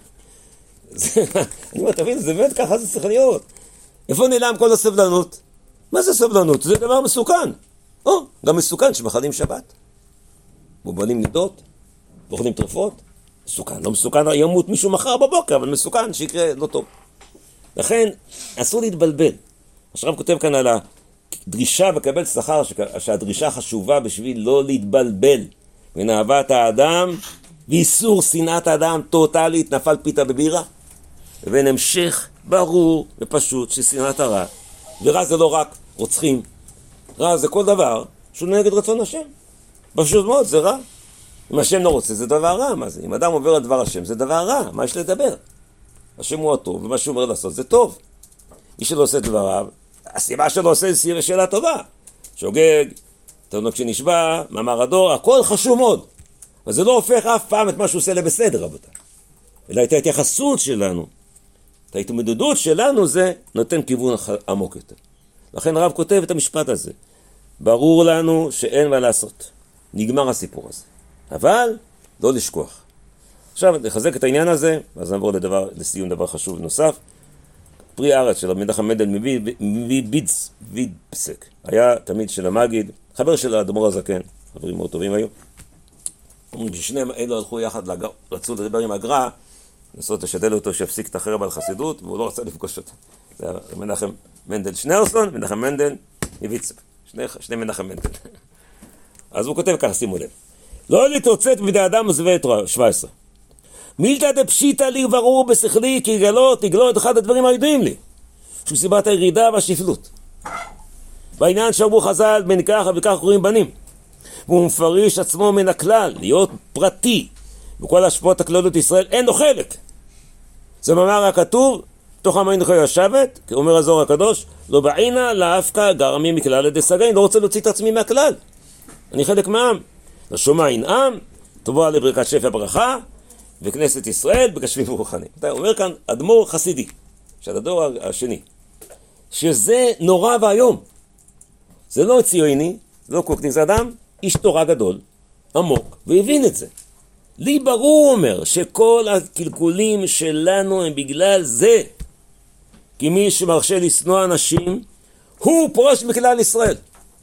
אני אומר, תבין, זה באמת ככה זה צריך להיות. איפה נעלם כל הסבלנות? מה זה סבלנות? זה דבר מסוכן. או, גם מסוכן שמחלים שבת. מובלים נידות, אוכלים תרופות. מסוכן, לא מסוכן, ימות מישהו מחר בבוקר, אבל מסוכן שיקרה לא טוב. לכן, אסור להתבלבל. השרב כותב כאן על הדרישה וקבל שכר, שהדרישה חשובה בשביל לא להתבלבל. בין אהבת האדם ואיסור שנאת האדם טוטלית, נפל פיתה בבירה, לבין המשך ברור ופשוט של שנאת הרע. ורע זה לא רק רוצחים, רע זה כל דבר שהוא נגד רצון השם. פשוט מאוד, זה רע. אם השם לא רוצה, זה דבר רע. מה זה? אם אדם עובר על דבר השם, זה דבר רע. מה יש לדבר? השם הוא הטוב, ומה שהוא אומר לעשות זה טוב. מי שלא עושה דבריו, הסיבה שלא עושה זה שאלה טובה. שוגג, תרנוק שנשבע, מאמר הדור, הכל חשוב מאוד. אבל זה לא הופך אף פעם את מה שהוא עושה לבסדר, רבותיי. אלא את ההתייחסות שלנו את ההתמודדות שלנו זה נותן כיוון עמוק יותר. לכן הרב כותב את המשפט הזה. ברור לנו שאין מה לעשות. נגמר הסיפור הזה. אבל לא לשכוח. עכשיו נחזק את העניין הזה, אז נעבור לדבר, לסיום דבר חשוב נוסף. פרי הארץ של רבי מנחם מנדל מווידפסק. היה תמיד של המגיד, חבר של האדמו"ר הזקן, חברים מאוד טובים היו. אומרים ששניהם אלו הלכו יחד, רצו לדבר עם הגר"א, לנסות לשדל אותו שיפסיק את החרב על חסידות, והוא לא רצה לפגוש אותו. זה היה מנחם מנדל שניאורסון, מנחם מנדל מווידפסק. שני, שני מנחם מנדל. אז הוא כותב ככה, שימו לב. לא להתרוצץ בידי אדם עזבי תורה, שבע עשרה. מילתא דפשיטא לי וברור בשכלי, כי גלות, יגלו את אחד הדברים הידועים לי. שהוא סיבת הירידה והשפלות. בעניין שאמרו חז"ל, בין ככה וכך קוראים בנים. והוא מפריש עצמו מן הכלל, להיות פרטי. וכל השפעות הכללות ישראל אין לו חלק. זה מאמר הכתוב, תוך עמי נוכל לשבת, כאומר הזוהר הקדוש, לא בעינה לאפקה גרמי מכלל ידי סגי, אני לא רוצה להוציא את עצמי מהכלל. אני חלק מהעם. לשומע ינעם, תבוא עלי ברכת שפע ברכה, וכנסת ישראל בגשמים ורוחנים. אתה אומר כאן, אדמו"ר חסידי, של הדור השני, שזה נורא והיום. זה לא ציוני, זה לא קוקני, זה אדם, איש תורה גדול, עמוק, והבין את זה. לי ברור אומר שכל הקלקולים שלנו הם בגלל זה, כי מי שמרשה לשנוא אנשים, הוא פורש מכלל ישראל.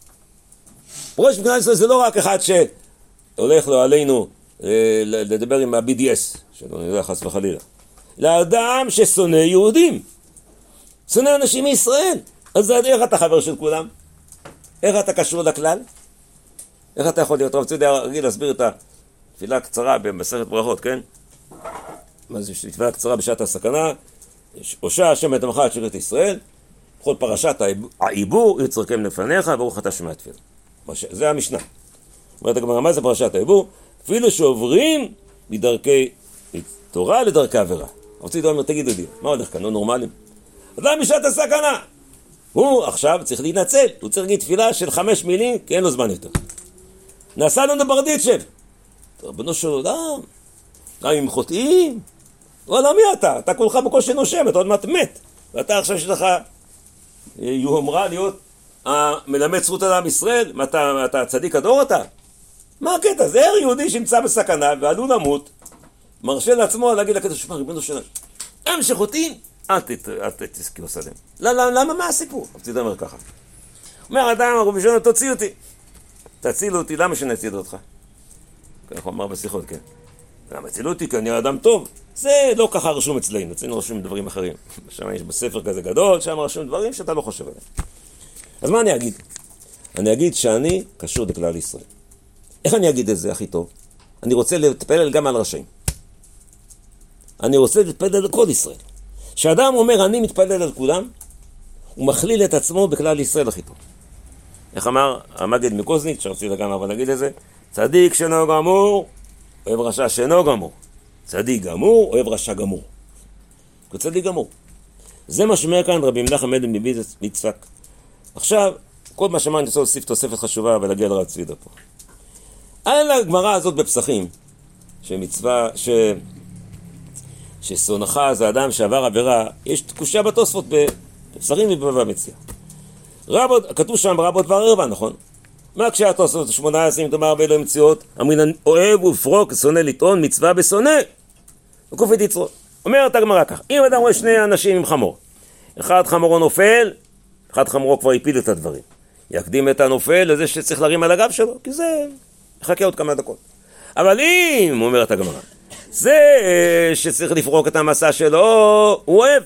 פורש מכלל ישראל זה לא רק אחד שהולך לו עלינו אה, לדבר עם ה-בי די אס, שלא נדע חס וחלילה. לאדם ששונא יהודים. שונא אנשים מישראל. אז איך אתה חבר של כולם? איך אתה קשור לכלל? איך אתה יכול להיות? רב יודע רגיל להסביר את התפילה הקצרה במסכת ברכות, כן? מה זה תפילה קצרה בשעת הסכנה? הושע השם את עמך את שירת ישראל, בכל פרשת העיבור יצרכם לפניך, ברוך אתה שומע תפילה. זה המשנה. אומרת הגמרא, מה זה פרשת העיבור? אפילו שעוברים מדרכי תורה לדרכי עבירה. רציתי אומר, תגידו לי, מה הולך כאן? לא נורמלים? אדם בשעת הסכנה. הוא עכשיו צריך להתנצל, הוא צריך להגיד תפילה של חמש מילים, כי אין לו זמן יותר. נעשה לנו ברדיצ'ב. רבנו של עולם, גם אם חוטאים, וואלה מי אתה? אתה כולך בקושי נושם, אתה עוד מעט מת. ואתה עכשיו יש לך יומרה להיות המלמד זכות על עם ישראל, מה אתה, אתה צדיק הדור אתה? מה הקטע? זה הר יהודי שנמצא בסכנה ועלול למות, מרשה לעצמו להגיד לקדוש שמע, ריבונו שלנו, הם שחוטאים, אל תזכירו סלם. למה מה הסיפור? רציתי אומר ככה. אומר אדם, רבי שונה, תוציא אותי. תצילו אותי, למה שנציל אותך? כך הוא אמר בשיחות, כן. למה הצילו אותי? כי אני אדם טוב. זה לא ככה רשום אצלנו, אצלנו רשום דברים אחרים. שם יש בספר כזה גדול, שם רשום דברים שאתה לא חושב עליהם. אז מה אני אגיד? אני אגיד שאני קשור לכלל ישראל. איך אני אגיד את זה הכי טוב? אני רוצה להתפלל גם על רשעים. אני רוצה להתפלל על כל ישראל. כשאדם אומר אני מתפלל על כולם, הוא מכליל את עצמו בכלל ישראל הכי טוב. איך אמר המגד מקוזניץ, שרציתי גם אבל נגיד את זה, צדיק שאינו גמור, אוהב רשע שאינו גמור. צדיק גמור, אוהב רשע גמור. הוא צדיק גמור. זה מה שאומר כאן רבי מנחם מנדל מווידפסק. עכשיו, כל מה שאמרתי, אני רוצה להוסיף תוספת חשובה ולהגיע לרב צבידה פה. על הגמרא הזאת בפסחים, שמצווה, ש... ששונאך זה אדם שעבר עבירה, יש תקושה בתוספות בפסחים ובבבא מציעא. רבות, כתוב שם רבות דבר ערווה, נכון? מה כשהיה תוספות שמונה עשרה, אם תאמר באלוהים מציאות, אמרינן אוהב ופרוק, שונא לטעון, מצווה בשונא. וקוף את יצרו. אומרת הגמרא ככה, אם אדם רואה שני אנשים עם חמור, אחד חמורו נופל, אחד חמורו כבר הפיל את הדברים. יקדים את הנופל לזה שצריך להרים על הגב שלו, כי זה יחכה עוד כמה דקות. אבל אם, אומרת הגמרא, זה שצריך לפרוק את המסע שלו, הוא אוהב.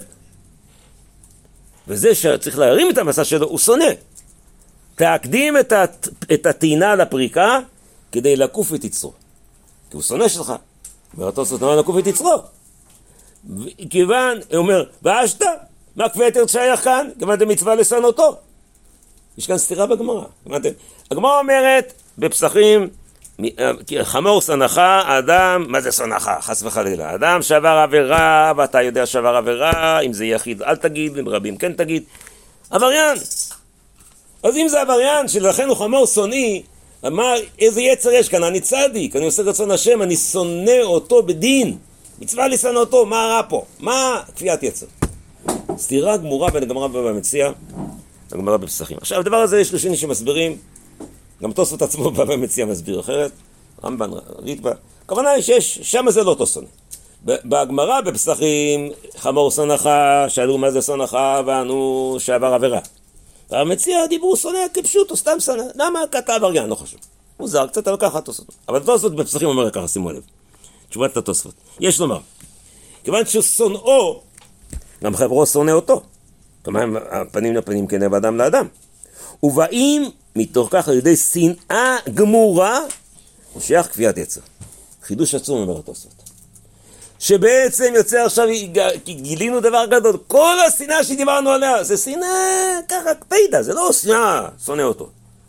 וזה שצריך להרים את המסע שלו, הוא שונא. תקדים את, הת... את התאינה לפריקה כדי לקוף את יצרו. כי הוא שונא שלך. ואותו סותמה לקוף את יצרו. כיוון, הוא אומר, ואשת, מה כפי יותר שייך כאן? כיוון אתם מצווה לשנוא אותו. יש כאן סתירה בגמרא. הגמרא אומרת, בפסחים, חמור שונאך, אדם, מה זה שונאך? חס וחלילה. אדם שעבר עבירה, ואתה יודע שעבר עבירה, אם זה יחיד אל תגיד, אם רבים כן תגיד. עבריין. אז אם זה עבריין שלכן הוא חמור שונאי, מה, איזה יצר יש כאן? אני צדיק, אני עושה רצון השם, אני שונא אותו בדין. מצווה לשנוא אותו, מה רע פה? מה כפיית יצר? סתירה גמורה בין הגמרא בבבא מציעא לגמרא בפסחים. עכשיו, הדבר הזה יש ראשונים שמסבירים, גם תוספות עצמו בבבא מציעא מסביר אחרת, רמב"ן, ריטב"א, הכוונה היא שיש, שם זה לא אותו שונא. בגמרא בפסחים, חמור שונאך, שאלו מה זה שונאך, וענו שעבר עבירה. בבבא מציעא דיברו שונא כפשוט או סתם שונא, למה כת עבריין, לא חשוב. הוא זר קצת על ככה תוספות. אבל תוספות בפסחים אומר ככה, שימו לב. תשובת התוספות. יש לומר, כיוון ששונאו, גם חברו שונא אותו. כלומר, הפנים לפנים כנה ואדם לאדם. ובאים מתוך כך על ידי שנאה גמורה, הוא שייך כפיית יצר. חידוש עצום אומר התוספות. שבעצם יוצא עכשיו, כי גילינו דבר גדול, כל השנאה שדיברנו עליה, זה שנאה ככה קפידה, זה לא שנאה, שונא אותו.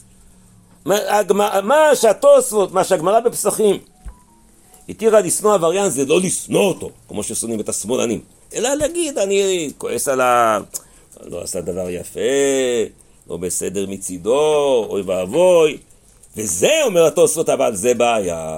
מה שהתוספות, מה שהגמרא בפסחים, התירה לשנוא עבריין זה לא לשנוא אותו, כמו ששונאים את השמאלנים, אלא להגיד, אני כועס עליו, לא עשה דבר יפה, לא בסדר מצידו, אוי ואבוי, וזה אומר התוספות, אבל זה בעיה.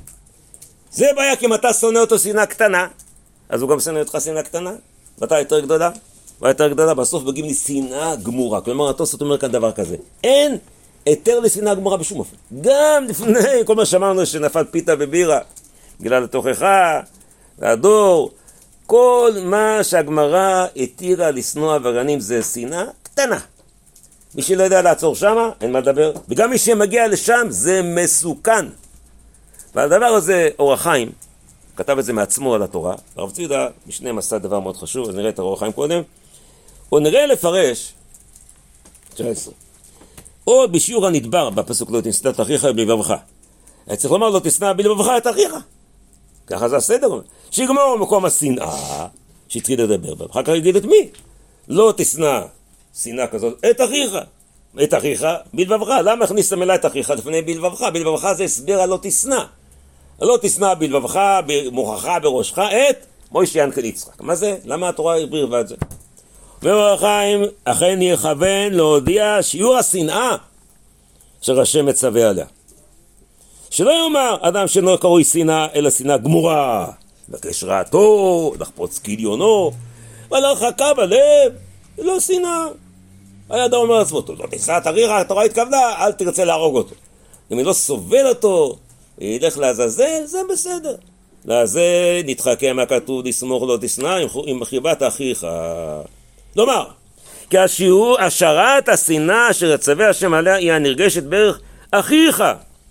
זה בעיה, כי אם אתה שונא אותו שנאה קטנה, אז הוא גם שונא אותך שנאה קטנה, ואתה יותר גדולה, ויותר גדולה, בסוף מגיעים לי שנאה גמורה. כלומר, התוספות אומר כאן דבר כזה, אין היתר לשנאה גמורה בשום אופן. גם לפני כל מה שאמרנו שנפל פיתה בבירה, גילה לתוכחה, והדור, כל מה שהגמרא התירה לשנוא עבריינים זה שנאה קטנה. מי שלא יודע לעצור שמה, אין מה לדבר. וגם מי שמגיע לשם זה מסוכן. והדבר הזה, אור החיים, כתב את זה מעצמו על התורה. הרב ציודה, משנה מסע דבר מאוד חשוב, אז נראה את אור החיים קודם. או נראה לפרש, תשע עשרה, עוד בשיעור הנדבר, בפסוק לא תשנא את אחיך בלבבך. היה צריך לומר לא תשנא בלבבך את אחיך. ככה זה הסדר. שיגמור מקום השנאה, שהתחיל לדבר בה. אחר כך יגיד את מי? לא תשנא שנאה כזאת, את אחיך. את אחיך בלבבך. למה הכניס המילה את אחיך לפני בלבבך? בלבבך זה הסבר על לא תשנא. לא תשנא בלבבך, במוחך, בראשך, את מוישה ינקל יצחק. מה זה? למה התורה הברירה את זה? ואור החיים אכן יכוון להודיע שיעור השנאה אשר השם מצווה עליה. שלא יאמר אדם שאינו קרוי שנאה אלא שנאה גמורה, לבקש רעתו, לחפוץ כליונו, ולהרחקה בלב, לא שנאה. היה אדם אומר לעצמו, לא תשנא את אחיך, התורה התכוונה, אל תרצה להרוג אותו. אם היא לא סובל אותו, ילך לעזאזל, זה בסדר. לזה נתחכה מהכתוב לסמוך לא תשנא עם חיבת אחיך. כלומר, כי השיעור, השרת השנאה אשר יצווה השם עליה היא הנרגשת בערך אחיך.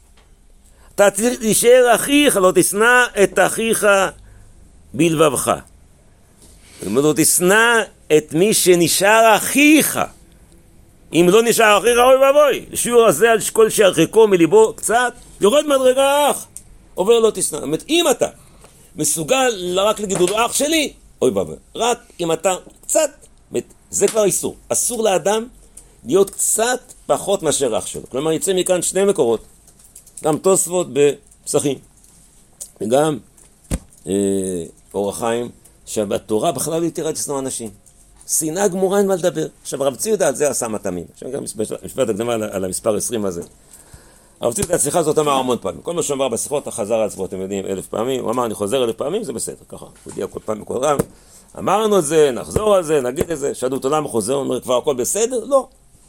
אתה צריך להישאר אחיך, לא תשנא את אחיך בלבבך. אם לא תשנא את מי שנשאר אחיך. אם לא נשאר אחיך, אוי ואבוי. השיעור הזה על כל שירחקו מליבו קצת, יורד מדרגה אח. עובר לא תשנא. זאת אומרת, אם אתה מסוגל רק להגיד לו אח שלי, אוי ואבוי. רק אם אתה קצת, זה כבר איסור. אסור לאדם להיות קצת פחות מאשר אח שלו. כלומר, יצא מכאן שני מקורות. גם תוספות בפסחים. וגם אה, אור החיים, שבתורה בכלל לא יתירה לשנוא אנשים. שנאה גמורה אין מה לדבר. עכשיו, הרב ציודה על זה עשה מטעמים. עכשיו גם משפט הקדמה על, על המספר עשרים הזה. הרב ציודה, השיחה הזאת אמר המון פעמים. כל מה שאמר בשיחות, חזר על עצמו, אתם יודעים, אלף פעמים. הוא אמר, אני חוזר אלף פעמים, זה בסדר. ככה, הוא הודיע כל פעם בכל רם. אמרנו את זה, נחזור על זה, נגיד את זה. שדות עולם חוזר, אומר, כבר הכל בסדר? לא.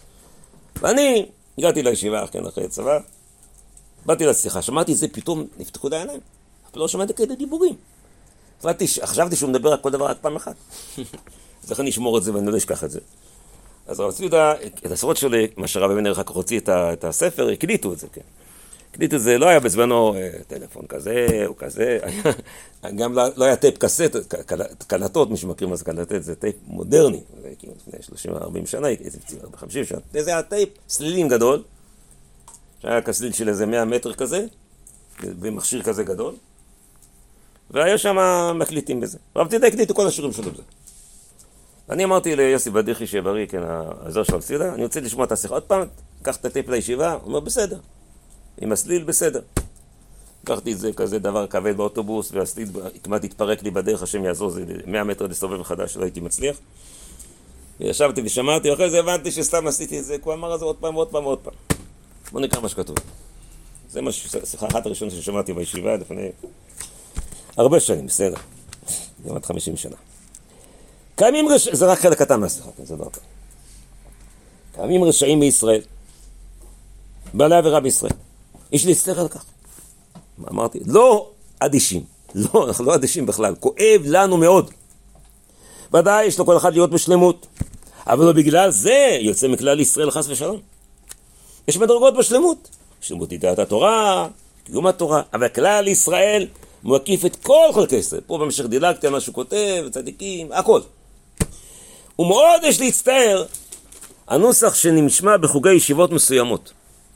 ואני הגעתי לישיבה, כן, אחרי צבא. באתי לשיחה, שמעתי את זה, פתאום נפתחו את העיניים. לא שמעתי כאלה דיבורים. חשבתי שהוא מדבר על כל דבר רק פעם אחת. אז לכן נשמור את זה ואני לא אשכח את זה. אז הרב ציודה, את הספרות שלי, מה שהרב אבינר אחר כך הוציא את הספר, הקליטו את זה, כן. הקליטו את זה, לא היה בזמנו טלפון כזה או כזה, גם לא היה טייפ קסט, קלטות, מי שמכיר מה זה קלטת, זה טייפ מודרני, לפני שלושים ארבעים שנה, חמישים שנה, זה היה טייפ סלילים גדול, שהיה כסליל של איזה מאה מטר כזה, במכשיר כזה גדול, והיה שם מקליטים בזה. רב ציודה הקליטו כל השירים שלו בזה. אני אמרתי ליוסי בדיחי שבריא, כן, העזר של רב ציודה, אני רוצה לשמוע את השיחה עוד פעם, קח את הטייפ לישיבה, הוא אומר, בסדר. עם הסליל, בסדר. לקחתי את זה כזה דבר כבד באוטובוס, והסליל כמעט התפרק לי בדרך, השם יעזור, זה מאה מטר לסובב מחדש, לא הייתי מצליח. וישבתי ושמעתי, ואחרי זה הבנתי שסתם עשיתי את זה, הוא אמר את זה עוד פעם, עוד פעם, עוד פעם. בוא נקרא מה שכתוב. זה מה שיחה אחת הראשונה ששמעתי בישיבה, לפני הרבה שנים, בסדר. כמעט חמישים שנה. קיימים רשעים, זה רק חלק קטן מהסליחה, זה לא הכל. קיימים רשעים בישראל, בעלי עבירה בישראל. יש להצטער על כך. מה אמרתי? לא אדישים. לא, אנחנו לא אדישים בכלל. כואב לנו מאוד. ודאי, יש לו כל אחד להיות בשלמות. אבל לא בגלל זה יוצא מכלל ישראל חס ושלום. יש מדרגות בשלמות. שלמות ידיעת התורה, קיום התורה. אבל כלל ישראל מקיף את כל חלקי ישראל. פה במשך דילגתי על מה שהוא כותב, צדיקים, הכל. ומאוד יש להצטער הנוסח שנשמע בחוגי ישיבות מסוימות.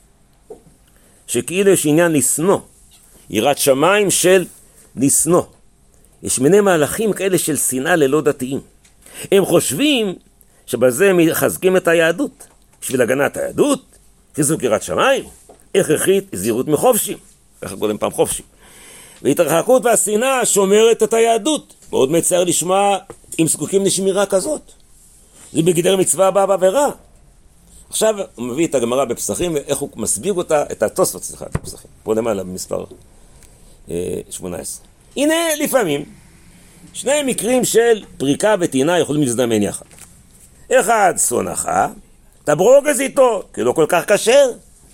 שכאילו יש עניין לשנוא. יראת שמיים של לשנוא. יש מיני מהלכים כאלה של שנאה ללא דתיים. הם חושבים שבזה הם מחזקים את היהדות. בשביל הגנת היהדות, חיזוק יראת שמיים, הכרחית זהירות מחופשים. ככה קודם פעם חופשים. והתרחקות והשנאה שומרת את היהדות. מאוד מצער לשמוע אם זקוקים לשמירה כזאת. זה בגדר מצווה הבאה בעבירה. עכשיו הוא מביא את הגמרא בפסחים ואיך הוא מסביר אותה, את התוספות, סליחה, בפסחים. פה למעלה במספר אה, שמונה עשרה. הנה לפעמים שני מקרים של פריקה וטעינה יכולים להזדמן יחד. אחד שונאך, תברוגז איתו, כי לא כל כך כשר.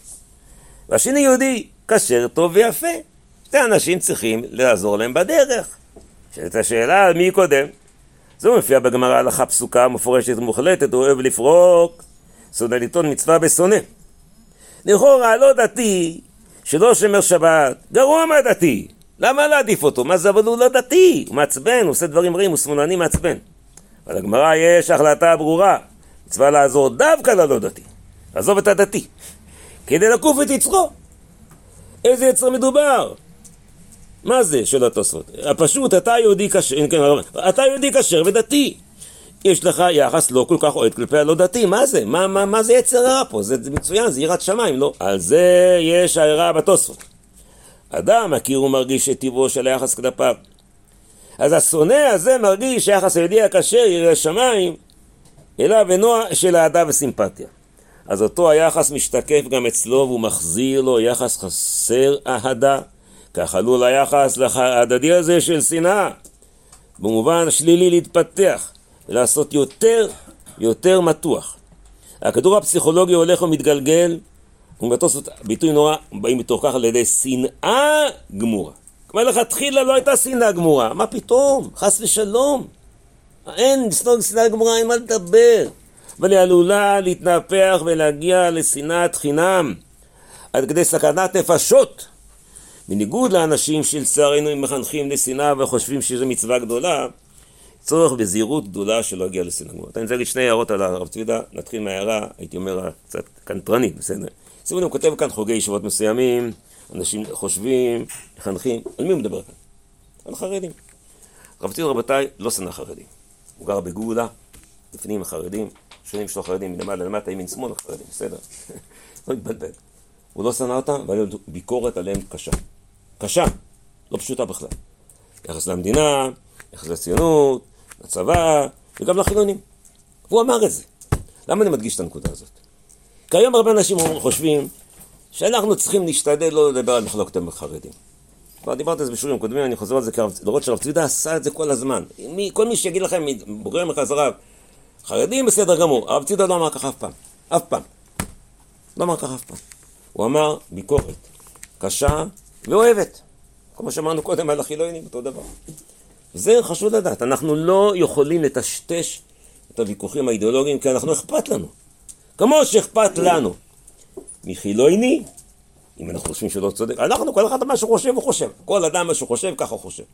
והשני יהודי, כשר טוב ויפה. שתי אנשים צריכים לעזור להם בדרך. שאלת השאלה על מי קודם. זו מופיע בגמרא הלכה פסוקה מפורשת ומוחלטת, הוא אוהב לפרוק, שונא ליטול מצווה בשונא. לכאורה לא דתי, שלא שומר שבת, גרוע מהדתי. למה להעדיף אותו? מה זה? אבל הוא לא דתי, הוא מעצבן, הוא עושה דברים רעים, הוא שמאלני מעצבן. אבל הגמרא יש החלטה ברורה, מצווה לעזור דווקא ללא דתי, לעזוב את הדתי, כדי לקוף את יצרו. איזה יצר מדובר? מה זה של התוספות? הפשוט, אתה יהודי כשר, אתה יהודי כשר ודתי. יש לך יחס לא כל כך אוהד כלפי הלא דתי, מה זה? מה, מה, מה זה יצר רע פה? זה, זה מצוין, זה יראת שמיים, לא? על זה יש הערה בתוספות. אדם מכיר ומרגיש את טבעו של היחס כלפיו. אז השונא הזה מרגיש שיחס היהודי הכשר ירא שמיים, אליו ונוע של אהדה וסימפתיה. אז אותו היחס משתקף גם אצלו והוא מחזיר לו יחס חסר אהדה. כך עלול היחס ההדדי הזה של שנאה, במובן שלילי להתפתח ולעשות יותר, יותר מתוח. הכדור הפסיכולוגי הולך ומתגלגל, ובתוספות ביטוי נורא באים מתוך כך על ידי שנאה גמורה. כמו לכתחילה לא הייתה שנאה גמורה, מה פתאום? חס ושלום. אין, לשנוא שנאה גמורה, אין מה לדבר. אבל היא עלולה להתנפח ולהגיע לשנאת חינם, עד כדי סכנת נפשות. בניגוד לאנשים שלצערנו הם מחנכים לשנאה וחושבים שזו מצווה גדולה, צורך בזהירות גדולה שלא הגיע לשנאה גמורה. אני רוצה להגיד שני הערות על הרב צבי יהודה, נתחיל מהערה, הייתי אומר קצת קנטרנית, בסדר. שימו לב, הוא כותב כאן חוגי ישיבות מסוימים, אנשים חושבים, מחנכים, על מי הוא מדבר כאן? על חרדים. הרב צבי יהודה רבותיי לא שנא חרדים. הוא גר בגאולה, לפנים החרדים, שונים שלו חרדים, מלמעלה למטה, ימין שמאל החרדים, בסדר. לא התבלבל. הוא לא שנא אותם, אבל ביקורת עליהם קשה. קשה, לא פשוטה בכלל. יחס למדינה, יחס לציונות, לצבא, וגם לחילונים. והוא אמר את זה. למה אני מדגיש את הנקודה הזאת? כי היום הרבה אנשים חושבים שאנחנו צריכים להשתדל לא לדבר על מחלוקת עם החרדים. כבר דיברתי על זה בשיעורים קודמים, אני חוזר על זה לראות שהרב צבי יהודה עשה את זה כל הזמן. מי, כל מי שיגיד לכם, בוגרי מחזרה, חרדים בסדר גמור, הרב צבי יהודה לא אמר כך אף פעם. אף פעם. לא אמר כך אף פעם. הוא אמר ביקורת קשה ואוהבת. כמו שאמרנו קודם על החילונים, אותו דבר. זה חשוב לדעת. אנחנו לא יכולים לטשטש את הוויכוחים האידיאולוגיים, כי אנחנו אכפת לנו. כמו שאכפת לנו מחילוני, אם אנחנו חושבים שלא צודק, אנחנו כל אחד מה שהוא חושב הוא חושב. כל אדם מה שהוא חושב ככה הוא חושב.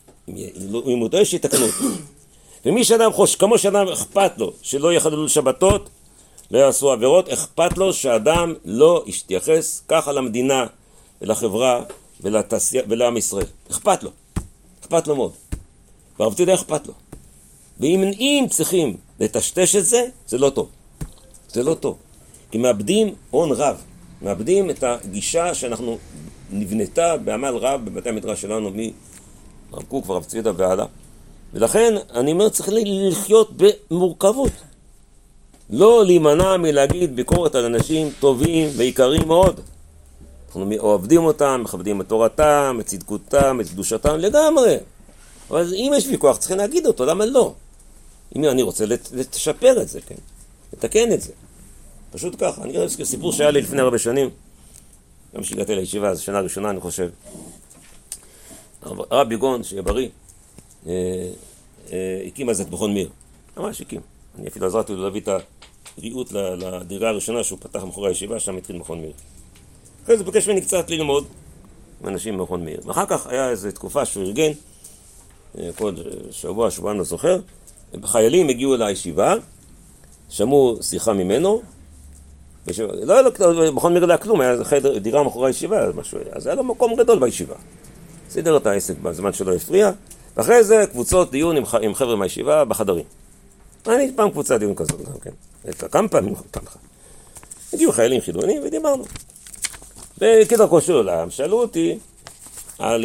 אם הוא טועה שיתקנו אותו. ומי שאדם חושב, כמו שאדם אכפת לו שלא יחללו שבתות, לא יעשו עבירות, אכפת לו שאדם לא יתייחס ככה למדינה ולחברה ולתעשייה ולעם ישראל. אכפת לו. אכפת לו מאוד. והרב צבי יהודה אכפת לו. ואם צריכים לטשטש את זה, זה לא טוב. זה לא טוב. כי מאבדים הון רב. מאבדים את הגישה שאנחנו נבנתה בעמל רב בבתי המדרש שלנו מרב קוק ורב צבי יהודה והלאה. ולכן אני אומר צריך לחיות במורכבות. לא להימנע מלהגיד ביקורת על אנשים טובים ויקרים מאוד. אנחנו אוהבים אותם, מכבדים את תורתם, את צדקותם, את קדושתם, לגמרי. אבל אם יש ויכוח צריכים להגיד אותו, למה לא? אם אני רוצה לשפר את זה, כן? לתקן את זה. פשוט ככה. אני חושב סיפור שהיה לי לפני הרבה שנים, גם שהגעתי לישיבה, זו שנה ראשונה, אני חושב. הרב ביגון, שיהיה בריא, אה, אה, הקים אז את מכון מיר. ממש הקים. אני אפילו עזרתי לו להביא את הריהוט לדירה הראשונה שהוא פתח מאחורי הישיבה, שם התחיל מכון מיר. אחרי זה ביקש ממני קצת ללמוד עם אנשים במכון מיר. ואחר כך היה איזו תקופה שהוא ארגן, כל שבוע, שבועיים לא זוכר, חיילים הגיעו לישיבה, שמעו שיחה ממנו, בישיבה, לא היה לו, מכון מיר לא היה כלום, היה חדר, דירה מאחורי הישיבה, משהו, אז היה לו מקום גדול בישיבה. סידר את העסק בזמן שלא הפריע, ואחרי זה קבוצות דיון עם, עם חבר'ה מהישיבה בחדרים. אני פעם קבוצה דיון כזאת, כן? כמה פעמים, פעם אחת. הגיעו חיילים חילונים ודיברנו. וכדרכו של עולם, שאלו אותי על,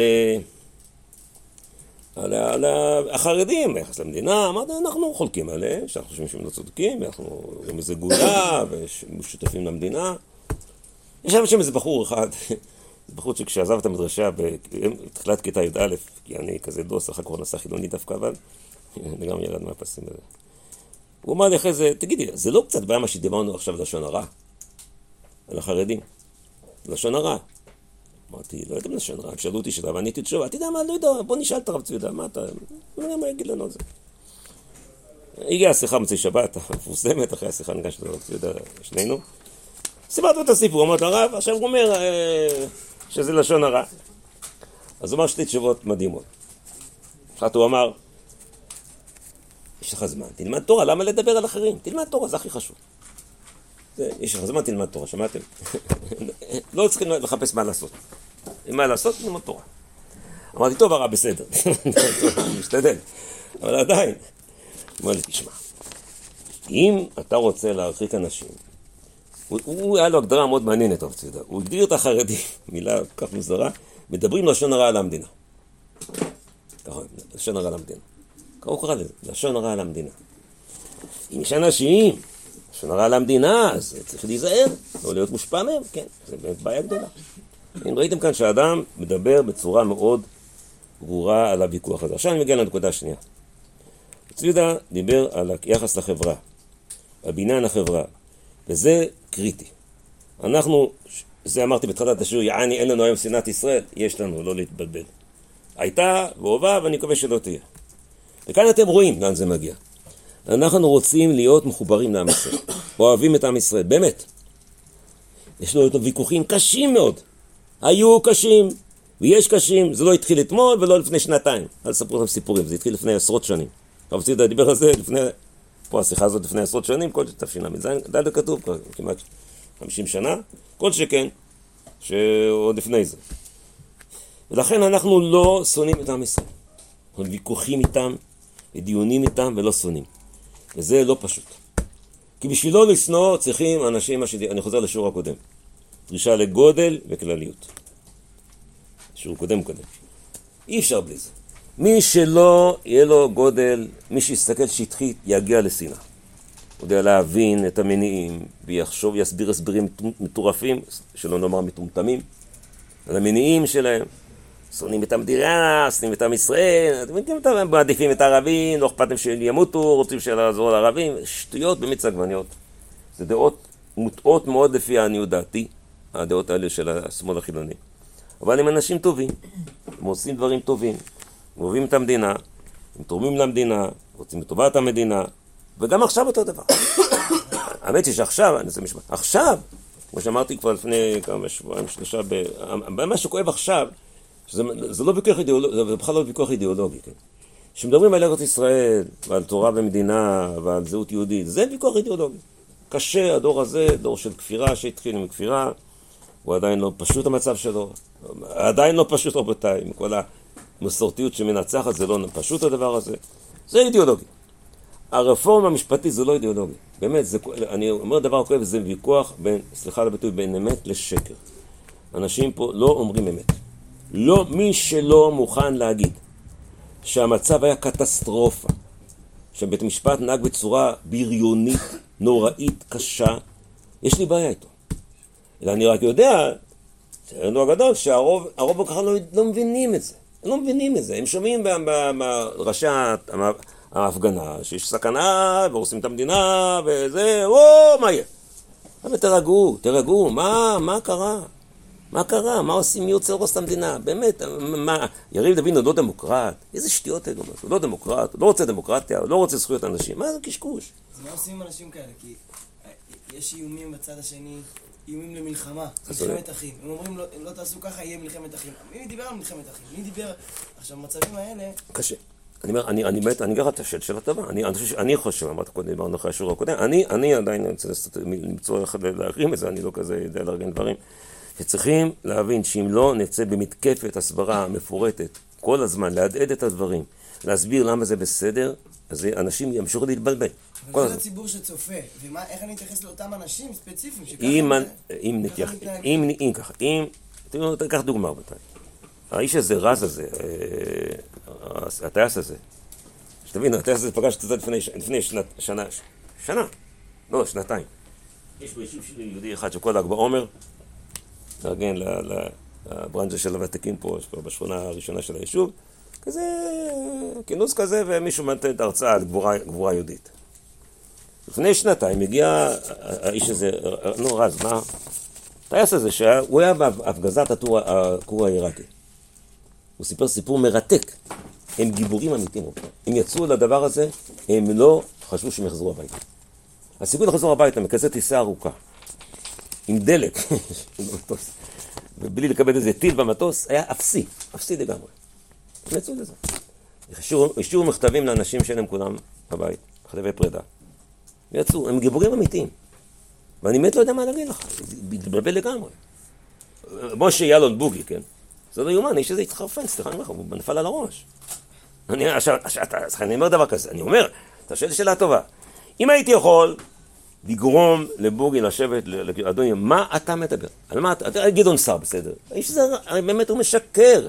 על, על החרדים ביחס למדינה. אמרתי, אנחנו חולקים עליהם, שאנחנו חושבים שהם לא צודקים, אנחנו רואים איזה גאולה ושותפים למדינה. ישב שם איזה בחור אחד, בחור שכשעזב את המדרשה בתחילת כיתה י"א, כי אני כזה דוס, אחר כך הוא נסע חילוני דווקא, אבל אני גם ירד מהפסים בזה. הוא אמר לי אחרי זה, תגידי, זה לא קצת בעיה מה שדיברנו עכשיו לשון הרע? על החרדים. לשון הרע. אמרתי, לא יודע לשון הרע, שאלו אותי שאלה, ואני הייתי תשובה, אתה יודע מה, לא יודע, בוא נשאל את הרב צבידה, מה אתה, לא יודע מה יגיד לנו על זה. הגיעה השיחה מצי שבת, המפורסמת, אחרי השיחה ניגש לרב צבידה, שנינו. סיפרתי את הסיפור, אמרת הרב, עכשיו הוא אומר שזה לשון הרע. אז הוא אמר שתי תשובות מדהימות. אחת הוא אמר, יש לך זמן, תלמד תורה, למה לדבר על אחרים? תלמד תורה, זה הכי חשוב. זה, יש לך זמן, תלמד תורה, שמעתם? לא צריכים לחפש מה לעשות. אם מה לעשות, תלמד תורה. אמרתי, טוב הרב, בסדר. אני משתדל. אבל עדיין. אמר לי, תשמע, אם אתה רוצה להרחיק אנשים, הוא, הוא היה לו הגדרה מאוד מעניינת, טוב צבידה. הוא הגדיר את החרדים, מילה כך מוזרה, מדברים לשון הרע על המדינה. ככה, לשון הרע על המדינה. ככה הוא קרא לזה, לשון הרע על המדינה. אם יש אנשים, לשון הרע על המדינה, אז צריך להיזהר, לא להיות מושפע מהם, כן, זה באמת בעיה גדולה. אם ראיתם כאן שהאדם מדבר בצורה מאוד ברורה על הוויכוח הזה. עכשיו אני מגיע לנקודה השנייה. צבידה דיבר על היחס לחברה, על בניין החברה, וזה קריטי. אנחנו, זה אמרתי בתחילת השיעור, יעני אין לנו היום שנאת ישראל, יש לנו, לא להתבלבל. הייתה והובאה, ואני מקווה שלא תהיה. וכאן אתם רואים לאן זה מגיע. אנחנו רוצים להיות מחוברים לעם ישראל, אוהבים את עם ישראל, באמת. יש לנו ויכוחים קשים מאוד. היו קשים, ויש קשים, זה לא התחיל אתמול ולא לפני שנתיים. אל תספרו לכם סיפורים, זה התחיל לפני עשרות שנים. הרב צידה דיבר על זה לפני, פה השיחה הזאת לפני עשרות שנים, כל תשל"ז, די כתוב כמעט חמישים שנה, כל שכן, שעוד לפני זה. ולכן אנחנו לא שונאים את עם ישראל. אנחנו ויכוחים איתם, דיונים איתם ולא שונאים. וזה לא פשוט. כי בשביל לא לשנוא צריכים אנשים, אני חוזר לשיעור הקודם, דרישה לגודל וכלליות. שיעור קודם קודם. אי אפשר בלי זה. מי שלא יהיה לו גודל, מי שיסתכל שטחית, יגיע לשנאה. הוא יודע להבין את המניעים, ויחשוב, יסביר הסברים מטורפים, שלא נאמר מטומטמים, על המניעים שלהם. שונאים את המדינה, שונאים את עם ישראל, אתם מעדיפים את הערבים, לא אכפת להם שימותו, רוצים לעזור לערבים, שטויות במיץ עגבניות. זה דעות מוטעות מאוד לפי העניות דעתי, הדעות האלה של השמאל החילוני. אבל הם אנשים טובים, הם עושים דברים טובים, הם אוהבים את המדינה, הם תורמים למדינה, רוצים לטובת המדינה, וגם עכשיו אותו דבר. האמת היא שעכשיו, אני זה משמע, עכשיו, כמו שאמרתי כבר לפני כמה שבועיים, שלושה, מה שכואב עכשיו, שזה, זה לא ויכוח אידיאולוגי, זה בכלל לא ויכוח אידיאולוגי, כן? שמדברים על ארץ ישראל, ועל תורה ומדינה, ועל זהות יהודית, זה ויכוח אידיאולוגי. קשה, הדור הזה, דור של כפירה שהתחיל עם כפירה, הוא עדיין לא פשוט המצב שלו, עדיין לא פשוט רבותיי, עם כל המסורתיות שמנצחת, זה לא פשוט הדבר הזה, זה אידיאולוגי. הרפורמה המשפטית זה לא אידיאולוגי, באמת, זה, אני אומר דבר כואב, זה ויכוח בין, סליחה על הביטוי, בין אמת לשקר. אנשים פה לא אומרים אמת. לא, מי שלא מוכן להגיד שהמצב היה קטסטרופה, שבית משפט נהג בצורה בריונית, נוראית, קשה, יש לי בעיה איתו. אלא אני רק יודע, צערנו הגדול, שהרוב הרוב ככה לא, לא מבינים את זה. הם לא מבינים את זה. הם שומעים בראשי ההפגנה, שיש סכנה, והורסים את המדינה, וזה, או, מה יהיה? אבל תרגעו, תרגעו, מה, מה קרה? מה קרה? מה עושים? מי יוצא לרוס את המדינה? באמת, מה? יריב לוין הוא לא דמוקרט? איזה שטויות אלו? הוא לא דמוקרט, הוא לא רוצה דמוקרטיה, הוא לא רוצה זכויות אנשים. מה זה קשקוש? אז מה עושים עם אנשים כאלה? כי יש איומים בצד השני, איומים למלחמה, מלחמת אחים. הם אומרים, לא תעשו ככה, יהיה מלחמת אחים. מי דיבר על מלחמת אחים? מי דיבר... עכשיו, במצבים האלה... קשה. אני אומר, אני, אני באמת, אני גר את השאלה של הטבע. אני, אני, אני חושב, אמרת קודם, דיברנו אחרי השיעור הקודם, אני, אני עדיין רוצה למצוא איך להרים את זה, אני לא כזה יודע לארגן דברים. שצריכים להבין שאם לא נצא במתקפת הסברה מפורטת כל הזמן, להדהד את הדברים, להסביר למה זה בסדר, אז אנשים ימשיכו להתבלבל. אבל זה הציבור שצופה, ואיך אני אתייחס לאותם אנשים ספציפיים שככה... אם נתייח... אם ככה, אם... תקח דוגמה רבותיי. האיש הזה, רז הזה, הטייס הזה, שתבין, הטייס הזה פגש את זה לפני שנה, שנה, לא, שנתיים. יש ביישוב שלי יהודי אחד שכל ל"ג בעומר, נארגן לברנז'ה של הוותיקים פה, בשכונה הראשונה של היישוב, כזה, כינוס כזה, ומישהו מנתן הרצאה על גבורה, גבורה יהודית. לפני שנתיים הגיע האיש הזה, נו רז, מה? הטייס הזה, שהוא היה בהפגזת הכור העיראקי. הוא סיפר סיפור מרתק. הם גיבורים אמיתיים. הם יצאו לדבר הזה, הם לא חשבו שהם יחזרו הביתה. הסיכוי לחזור הביתה מכזה טיסה ארוכה, עם דלק, ובלי לקבל איזה טיל במטוס, היה אפסי, אפסי לגמרי. הם יצאו לזה. השאירו מכתבים לאנשים שלהם כולם בבית, מכתבי פרידה. ויצאו, הם גיבורים אמיתיים. ואני באמת לא יודע מה להגיד לך, זה מתבלבל לגמרי. משה ילון בוגי, כן? זה לא יומן, יש איזה התחרפן, סליחה, אני אומר לך, הוא נפל על הראש. אני, עכשיו, אני אומר דבר כזה, אני אומר, אתה שואל שאלה טובה. אם הייתי יכול לגרום לבוגי לשבת, אדוני, מה אתה מדבר? על מה אתה, גדעון סער, בסדר. האיש הזה, באמת הוא משקר.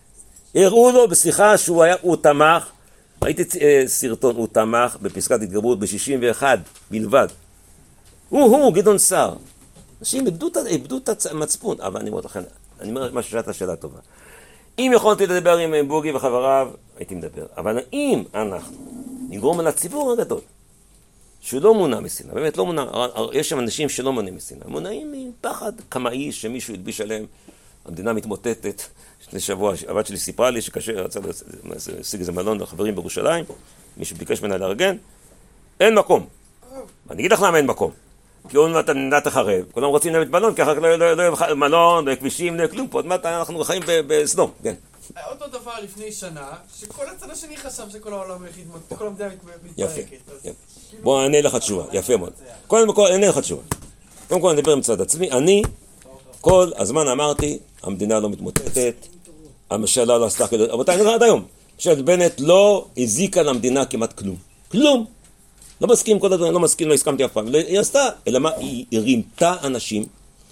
הראו לו בשיחה שהוא היה, הוא תמך, ראיתי סרטון, הוא תמך בפסקת התגברות ב-שישים ואחת בלבד. הוא, הוא, גדעון סער. אנשים איבדו את המצפון, אבל אני אומר לכם, אני אומר מה ששאלת השאלה טובה. אם יכולתי לדבר עם בוגי וחבריו, הייתי מדבר. אבל אם אנחנו נגרום על הציבור הגדול, שהוא לא מונע מסינא, באמת לא מונע, יש שם אנשים שלא מונעים מסינא, מונעים מפחד קמאי שמישהו ילביש עליהם, המדינה מתמוטטת. לפני שבוע, הבת שלי סיפרה לי שקשה, רצה להשיג איזה מלון לחברים בירושלים, מישהו ביקש ממנה לארגן, אין מקום. אני אגיד לך למה אין מקום. כי הוא נתן תחרב, כולם רוצים להם את מלון, כי אחר כך לא יהיה מלון, לא יהיה כבישים, לא יהיה כלום פה, עוד מעט אנחנו חיים בסדום, כן. אותו דבר לפני שנה, שכל הצד השני חשב שכל העולם היחיד, כל המדינה מתפרקת. יפה, בוא אני לך תשובה, יפה מאוד. קודם כל, אני לך תשובה. קודם כל אני אדבר מצד עצמי, אני כל הזמן אמרתי, המדינה לא מתמוטטת, הממשלה לא עשתה כדי, רבותיי, אני אומר עד היום, ממשלת בנט לא הזיקה למדינה כמעט כלום, כלום. לא מסכים כל הדברים, לא מסכים, לא הסכמתי אף פעם. היא עשתה, אלא מה? היא רימתה אנשים.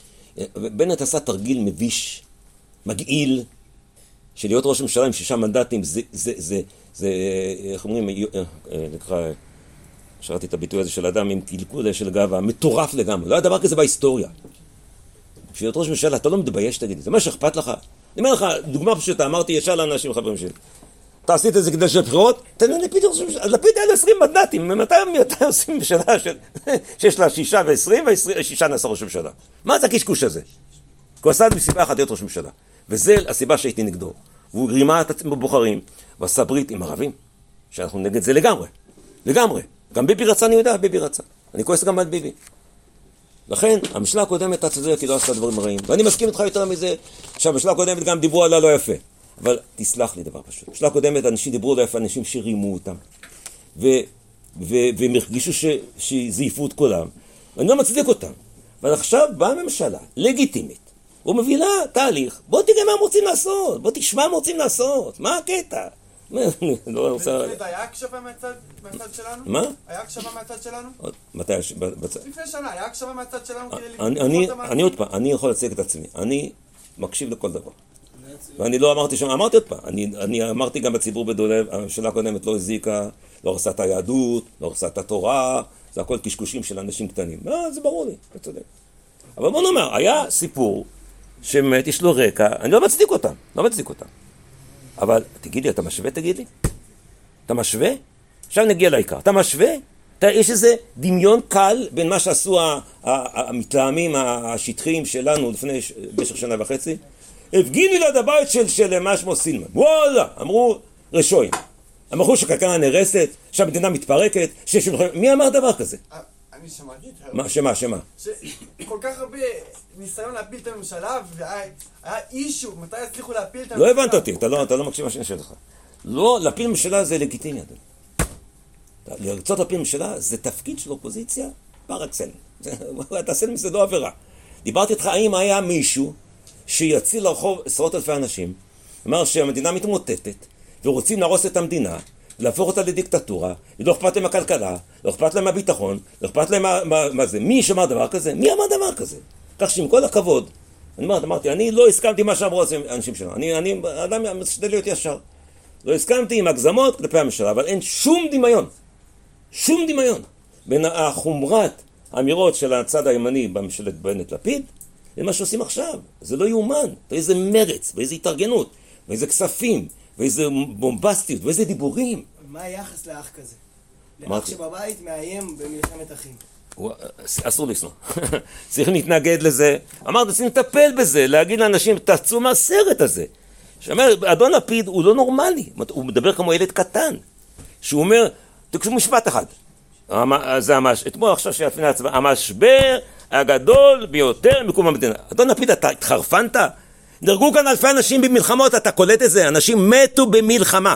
בנט עשה תרגיל מביש, מגעיל, של להיות ראש ממשלה עם שישה מנדטים, זה, זה, זה, זה, איך אומרים, נקרא, שרתי את הביטוי הזה של אדם עם קלקול של גאווה, מטורף לגמרי. לא היה דבר כזה בהיסטוריה. בשביל להיות ראש ממשלה, אתה לא מתבייש, תגיד, זה מה שאכפת לך? אני אומר לך, דוגמה פשוטה, אמרתי ישר לאנשים חברים שלי. אתה עשית את זה כדי של בחירות? תן ללפיד ראש ממשלה. לפיד היה לו עשרים מנדטים, ממתי עושים ממשלה שיש לה שישה ועשרים, ושישה נעשה ראש ממשלה? מה זה הקשקוש הזה? כי הוא עשה מסיבה אחת להיות ראש ממשלה. וזה הסיבה שהייתי נגדו. והוא רימה את עצמו בבוחרים, ועשה ברית עם ערבים, שאנחנו נגד זה לגמרי. לגמרי. גם ביבי רצה, אני יודע, ביבי רצה. אני כועס גם על ביבי. לכן, המשלה הקודמת אתה צודק, היא לא עשתה דברים רעים. ואני מסכים איתך יותר מזה, שהמשלה הקודמת גם דיברו עליה לא יפה. אבל תסלח לי דבר פשוט. בשלה הקודמת אנשים דיברו לא יפה, אנשים שרימו אותם. ו- ו- והם הרגישו ש- שזייפו את כולם. ואני לא מצדיק אותם. אבל עכשיו באה הממשלה, לגיטימית. הוא מבינה תהליך. בוא תראה מה הם רוצים לעשות. בוא תשמע מה הם רוצים לעשות. מה הקטע? לא רוצה... היה הקשבה מהצד שלנו? מה? היה הקשבה מהצד שלנו? מתי? לפני שנה, היה הקשבה מהצד שלנו? אני עוד פעם, אני יכול להציג את עצמי. אני מקשיב לכל דבר. ואני לא אמרתי שם, אמרתי עוד פעם, אני, אני אמרתי גם בציבור בדולב, הממשלה הקודמת לא הזיקה, לא הרסה את היהדות, לא הרסה את התורה, זה הכל קשקושים של אנשים קטנים. אה, זה ברור לי, אתה צודק. אבל בוא נאמר, היה סיפור שבאמת יש לו רקע, אני לא מצדיק אותם, לא מצדיק אותם. אבל תגיד לי, אתה משווה, תגיד לי? אתה משווה? עכשיו נגיע לעיקר. אתה משווה? אתה, יש איזה דמיון קל בין מה שעשו המתלהמים השטחיים שלנו לפני במשך שנה וחצי. הפגינו ליד הבית של, של מה שמו סילמן. וואלה, אמרו רשועים. אמרו שכלכלה נרסת, שהמדינה מתפרקת, שיש... מי אמר דבר כזה? אני שמעתי את מה, שמה, שמה? שכל כך הרבה ניסיון להפיל את הממשלה, והיה אישו, מתי הצליחו להפיל את לא הממשלה? הבנת אותי, אתה לא, אתה לא מקשיב מה שאני שואל לך. לא, להפיל ממשלה זה לגיטימי, אדוני. לרצות להפיל ממשלה זה תפקיד של אופוזיציה פר אקסלנס. תעשה מזה לא עבירה. דיברתי איתך, האם היה מישהו שיציל לרחוב עשרות אלפי אנשים, אמר שהמדינה מתמוטטת, ורוצים להרוס את המדינה, להפוך אותה לדיקטטורה, ולא אכפת להם הכלכלה, לא אכפת להם הביטחון, לא אכפת להם מה, מה, מה זה. מי שמע דבר כזה? מי אמר דבר כזה? כך שעם כל הכבוד, אני אמרתי, אמרתי, אני לא הסכמתי מה שאמרו האנשים שלנו. אני, אני, אדם משתדל להיות ישר. לא הסכמתי עם הגזמות כלפי הממשלה, אבל אין שום דמיון, שום דמיון, בין החומרת האמירות של הצד הימני בממשלת בנט לפיד, למה שעושים עכשיו. זה לא יאומן. ואיזה מרץ, ואיזה התארגנות, ואיזה כספים, ואיזה בומבסטיות, ואיזה דיבורים. מה היחס לאח כזה? לאח שבבית מאיים במלחמת אחים. אסור לשנוא. צריכים להתנגד לזה. אמרת, צריכים לטפל בזה, להגיד לאנשים, תצאו מהסרט הזה. שאומר, אדון לפיד הוא לא נורמלי. הוא מדבר כמו ילד קטן. שהוא אומר, תקשו משפט אחד. זה המש... אתמול עכשיו שלפני ההצבעה, המשבר הגדול ביותר מקום המדינה. אדון לפיד, אתה התחרפנת? נהרגו כאן אלפי אנשים במלחמות, אתה קולט את זה? אנשים מתו במלחמה.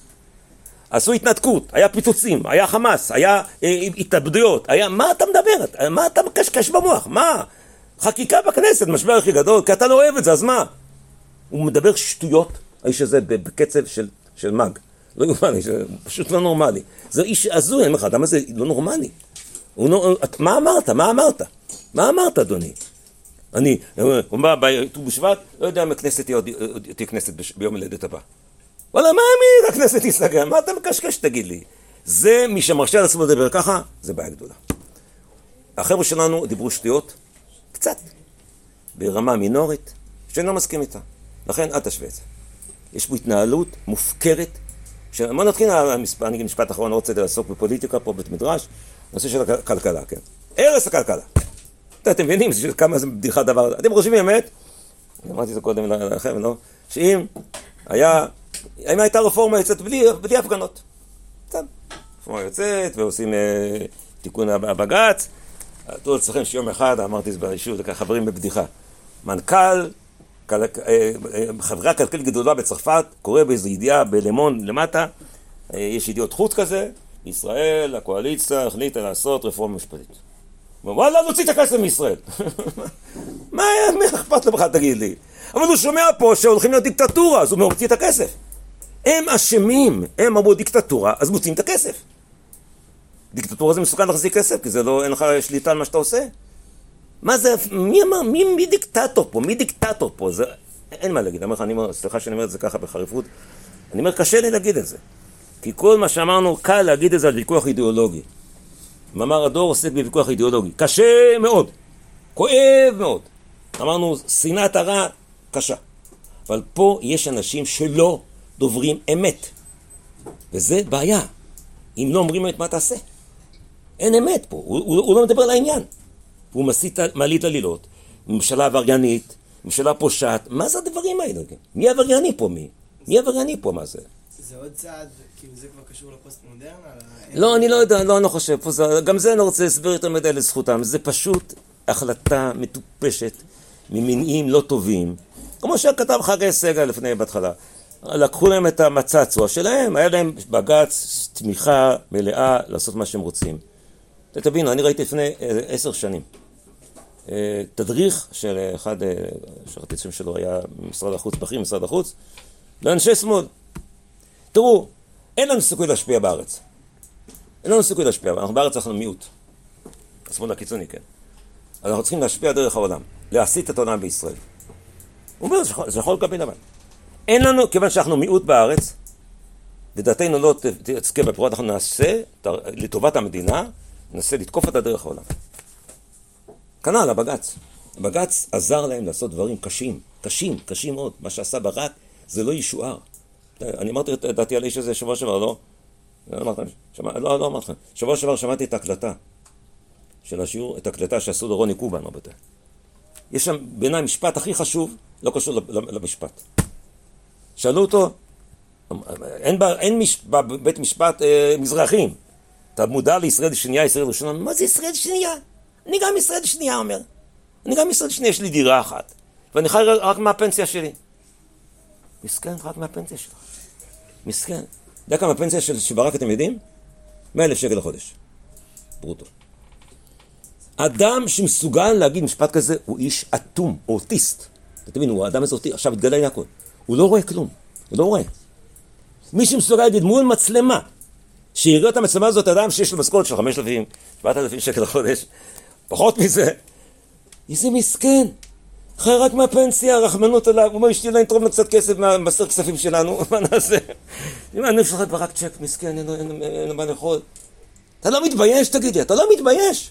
עשו התנתקות, היה פיצוצים, היה חמאס, היה אה, התאבדויות, היה... מה אתה מדבר? מה אתה מקשקש במוח? מה? חקיקה בכנסת, משבר הכי גדול, כי אתה לא אוהב את זה, אז מה? הוא מדבר שטויות, האיש הזה בקצב של, של מג. לא יאומן, פשוט לא נורמלי. זה איש הזוי, אני אומר לך, אדם הזה לא נורמלי. הוא לא... מה אמרת? מה אמרת? מה אמרת, אדוני? אני, הוא אומר, בט"ו בשבט, לא יודע אם הכנסת תהיה כנסת ביום הולדת הבא. וואלה, מה מי הכנסת תסתגר? מה אתה מקשקש, תגיד לי? זה, מי שמרשה לעצמו לדבר ככה, זה בעיה גדולה. החבר'ה שלנו דיברו שטויות, קצת, ברמה מינורית, שאני לא מסכים איתה. לכן, אל תשווה את זה. יש פה התנהלות מופקרת, בוא נתחיל על המשפט, אני אגיד משפט אחרון, לא רוצה לעסוק בפוליטיקה פה, בית מדרש, נושא של הכלכלה, כן. הרס הכלכלה. אתם מבינים כמה זה בדיחה דבר, אתם חושבים באמת, אמרתי את זה קודם לכם, לא? שאם היה, אם הייתה רפורמה יוצאת בלי, בלי הפגנות. סתם. רפורמה יוצאת ועושים אה, תיקון הבג"ץ. תראו אצלכם שיום אחד, אמרתי את זה ביישוב, זה ככה חברים בבדיחה. מנכ"ל, כל, אה, חברה כלכלית גדולה בצרפת, קורא באיזו ידיעה בלמון למטה, אה, יש ידיעות חוץ כזה, ישראל, הקואליציה, החליטה לעשות רפורמה משפטית. וואלה, נוציא את הכסף מישראל. מה אכפת לו בכלל, תגיד לי? אבל הוא שומע פה שהולכים להיות דיקטטורה, אז הוא מוציא את הכסף. הם אשמים, הם אמרו דיקטטורה, אז מוציאים את הכסף. דיקטטורה זה מסוכן להחזיק כסף, כי זה לא, אין לך שליטה על מה שאתה עושה. מה זה, מי אמר, מי, מי דיקטטור פה? מי דיקטטור פה? זה, אין מה להגיד. אני אומר לך, אני אומר, סליחה שאני אומר את זה ככה בחריפות, אני אומר, קשה לי להגיד את זה. כי כל מה שאמרנו, קל להגיד את זה על ויכוח אידיאולוגי. מאמר הדור עוסק בוויכוח אידיאולוגי. קשה מאוד. כואב מאוד. אמרנו, שנאת הרע קשה. אבל פה יש אנשים שלא דוברים אמת. וזה בעיה. אם לא אומרים אמת, מה תעשה? אין אמת פה. הוא, הוא, הוא לא מדבר על העניין. הוא מסית, מעלית עלילות. ממשלה עבריינית, ממשלה פושעת. מה זה הדברים האלה? מי עברייני פה? מי? מי עברייני פה? מה זה? זה עוד צעד, כאילו זה כבר קשור לפוסט מודרנה? לא, אני לא יודע, לא, אני לא חושב. גם זה אני לא רוצה להסביר יותר מדי לזכותם. זה פשוט החלטה מטופשת ממניעים לא טובים. כמו שכתב חגי סגל לפני בהתחלה. לקחו להם את המצצוע שלהם, היה להם בג"ץ תמיכה מלאה לעשות מה שהם רוצים. תבינו, אני ראיתי לפני עשר שנים תדריך של אחד, שרתי שם שלו היה משרד החוץ, בכיר משרד החוץ, לאנשי שמאל. תראו, אין לנו סיכוי להשפיע בארץ. אין לנו סיכוי להשפיע, אנחנו בארץ אנחנו מיעוט. השמאל הקיצוני, כן. אז אנחנו צריכים להשפיע דרך העולם, להסיט את העולם בישראל. הוא אומר, זה יכול לקבל לבן. אין לנו, כיוון שאנחנו מיעוט בארץ, ודעתנו לא תצקה בפירות, אנחנו נעשה, לטובת המדינה, ננסה לתקוף את הדרך העולם. כנ"ל, הבג"ץ. הבג"ץ עזר להם לעשות דברים קשים, קשים, קשים מאוד. מה שעשה ברק זה לא ישוער. אני אמרתי את דעתי על איש הזה שבוע שעבר, לא? לא אמרתי לכם, שמע, לא, לא אמרתי לכם. שבוע שעבר שמעתי את ההקלטה של השיעור, את ההקלטה שעשו לרוני קובן, רבותיי. יש שם בעיניי משפט הכי חשוב, לא קשור למשפט. שאלו אותו, אין, בה, אין מש, בבית משפט אה, מזרחים. אתה מודע לישראל שנייה, ישראל ראשונה? מה זה ישראל שנייה? אני גם ישראל שנייה, אומר. אני גם ישראל שנייה, יש לי דירה אחת. ואני חי רק מהפנסיה שלי. מסכן, רק מהפנסיה שלך. מסכן. יודע כמה הפנסיה של שברק אתם יודעים? מאה אלף שקל לחודש. ברוטו. אדם שמסוגל להגיד משפט כזה הוא איש אטום, אוטיסט. אתה תבין, הוא האדם הזה אוטיסט, עכשיו התגלה לי הכל. הוא לא רואה כלום, הוא לא רואה. מי שמסוגל להגיד מול מצלמה, שיראה את המצלמה הזאת אדם שיש לו משכורת של חמשת אלפים, שבעת אלפים שקל לחודש, פחות מזה. איזה מסכן. חי רק מהפנסיה, רחמנות עליו, הוא אומר, אשתי לה נתרום לו קצת כסף מהמסר כספים שלנו, מה נעשה? אם אני אפשר לך רק צ'ק, מסכן, אין לו מה לאכול. אתה לא מתבייש, תגיד לי, אתה לא מתבייש?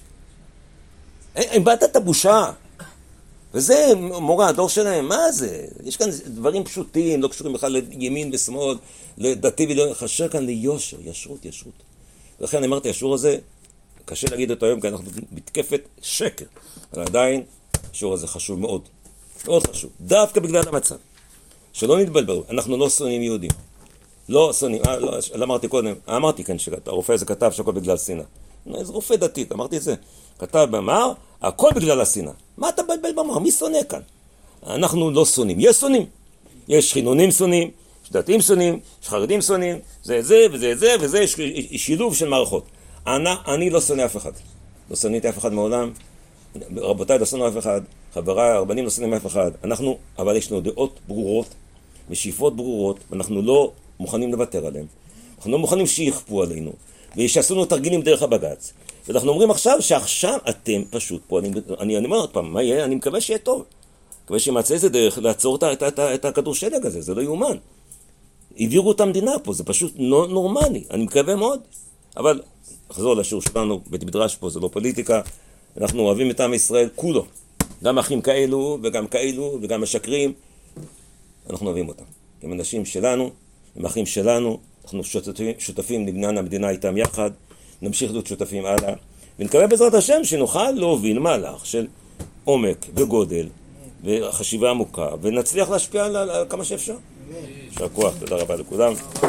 הם באת את הבושה. וזה מורה, הדור שלהם, מה זה? יש כאן דברים פשוטים, לא קשורים בכלל לימין ושמאל, לדתי ולא, חשר כאן ליושר, ישרות, ישרות. ולכן אני אמרתי, השיעור הזה, קשה להגיד אותו היום, כי אנחנו מתקפת שקר. אבל עדיין, השיעור הזה חשוב מאוד. מאוד חשוב. דווקא בגלל המצב. שלא נתבלבלו, אנחנו לא שונאים יהודים. לא שונאים, אה, לא, לא אמרתי קודם, אמרתי כאן שהרופא הזה כתב שהכל בגלל שנאה. איזה רופא דתית, אמרתי את זה. כתב במאמר, הכל בגלל השנאה. מה אתה בלבל במאמר? מי שונא כאן? אנחנו לא שונאים. יש שונאים. יש חילונים שונאים, יש דתיים שונאים, יש חרדים שונאים, זה זה וזה זה וזה, יש שילוב של מערכות. אני, אני לא שונא אף אחד. לא שונאתי אף אחד מעולם. רבותיי, לא שונא אף אחד. חבריי, הרבנים לא שונאים אף אחד. אנחנו, אבל יש לנו דעות ברורות, ושאיפות ברורות, ואנחנו לא מוכנים לוותר עליהם. אנחנו לא מוכנים שיכפו עלינו, ושיעשו לנו תרגילים דרך הבג"ץ. ואנחנו אומרים עכשיו שעכשיו אתם פשוט פה, אני, אני, אני אומר עוד פעם, מה יהיה? אני מקווה שיהיה טוב. מקווה שימצא איזה דרך לעצור את, את, את, את הכדור שלג הזה, זה לא יאומן. העבירו את המדינה פה, זה פשוט לא נורמלי, אני מקווה מאוד. אבל נחזור לשיעור שלנו, בית מדרש פה, זה לא פוליטיקה, אנחנו אוהבים את עם ישראל כולו. גם אחים כאלו וגם כאלו וגם משקרים, אנחנו אוהבים אותם. הם אנשים שלנו, הם אחים שלנו, אנחנו שותפים, שותפים לבניין המדינה איתם יחד, נמשיך להיות שותפים הלאה, ונקווה בעזרת השם שנוכל להוביל מהלך של עומק וגודל וחשיבה עמוקה, ונצליח להשפיע על, על, על כמה שאפשר. יישר כוח, תודה רבה לכולם.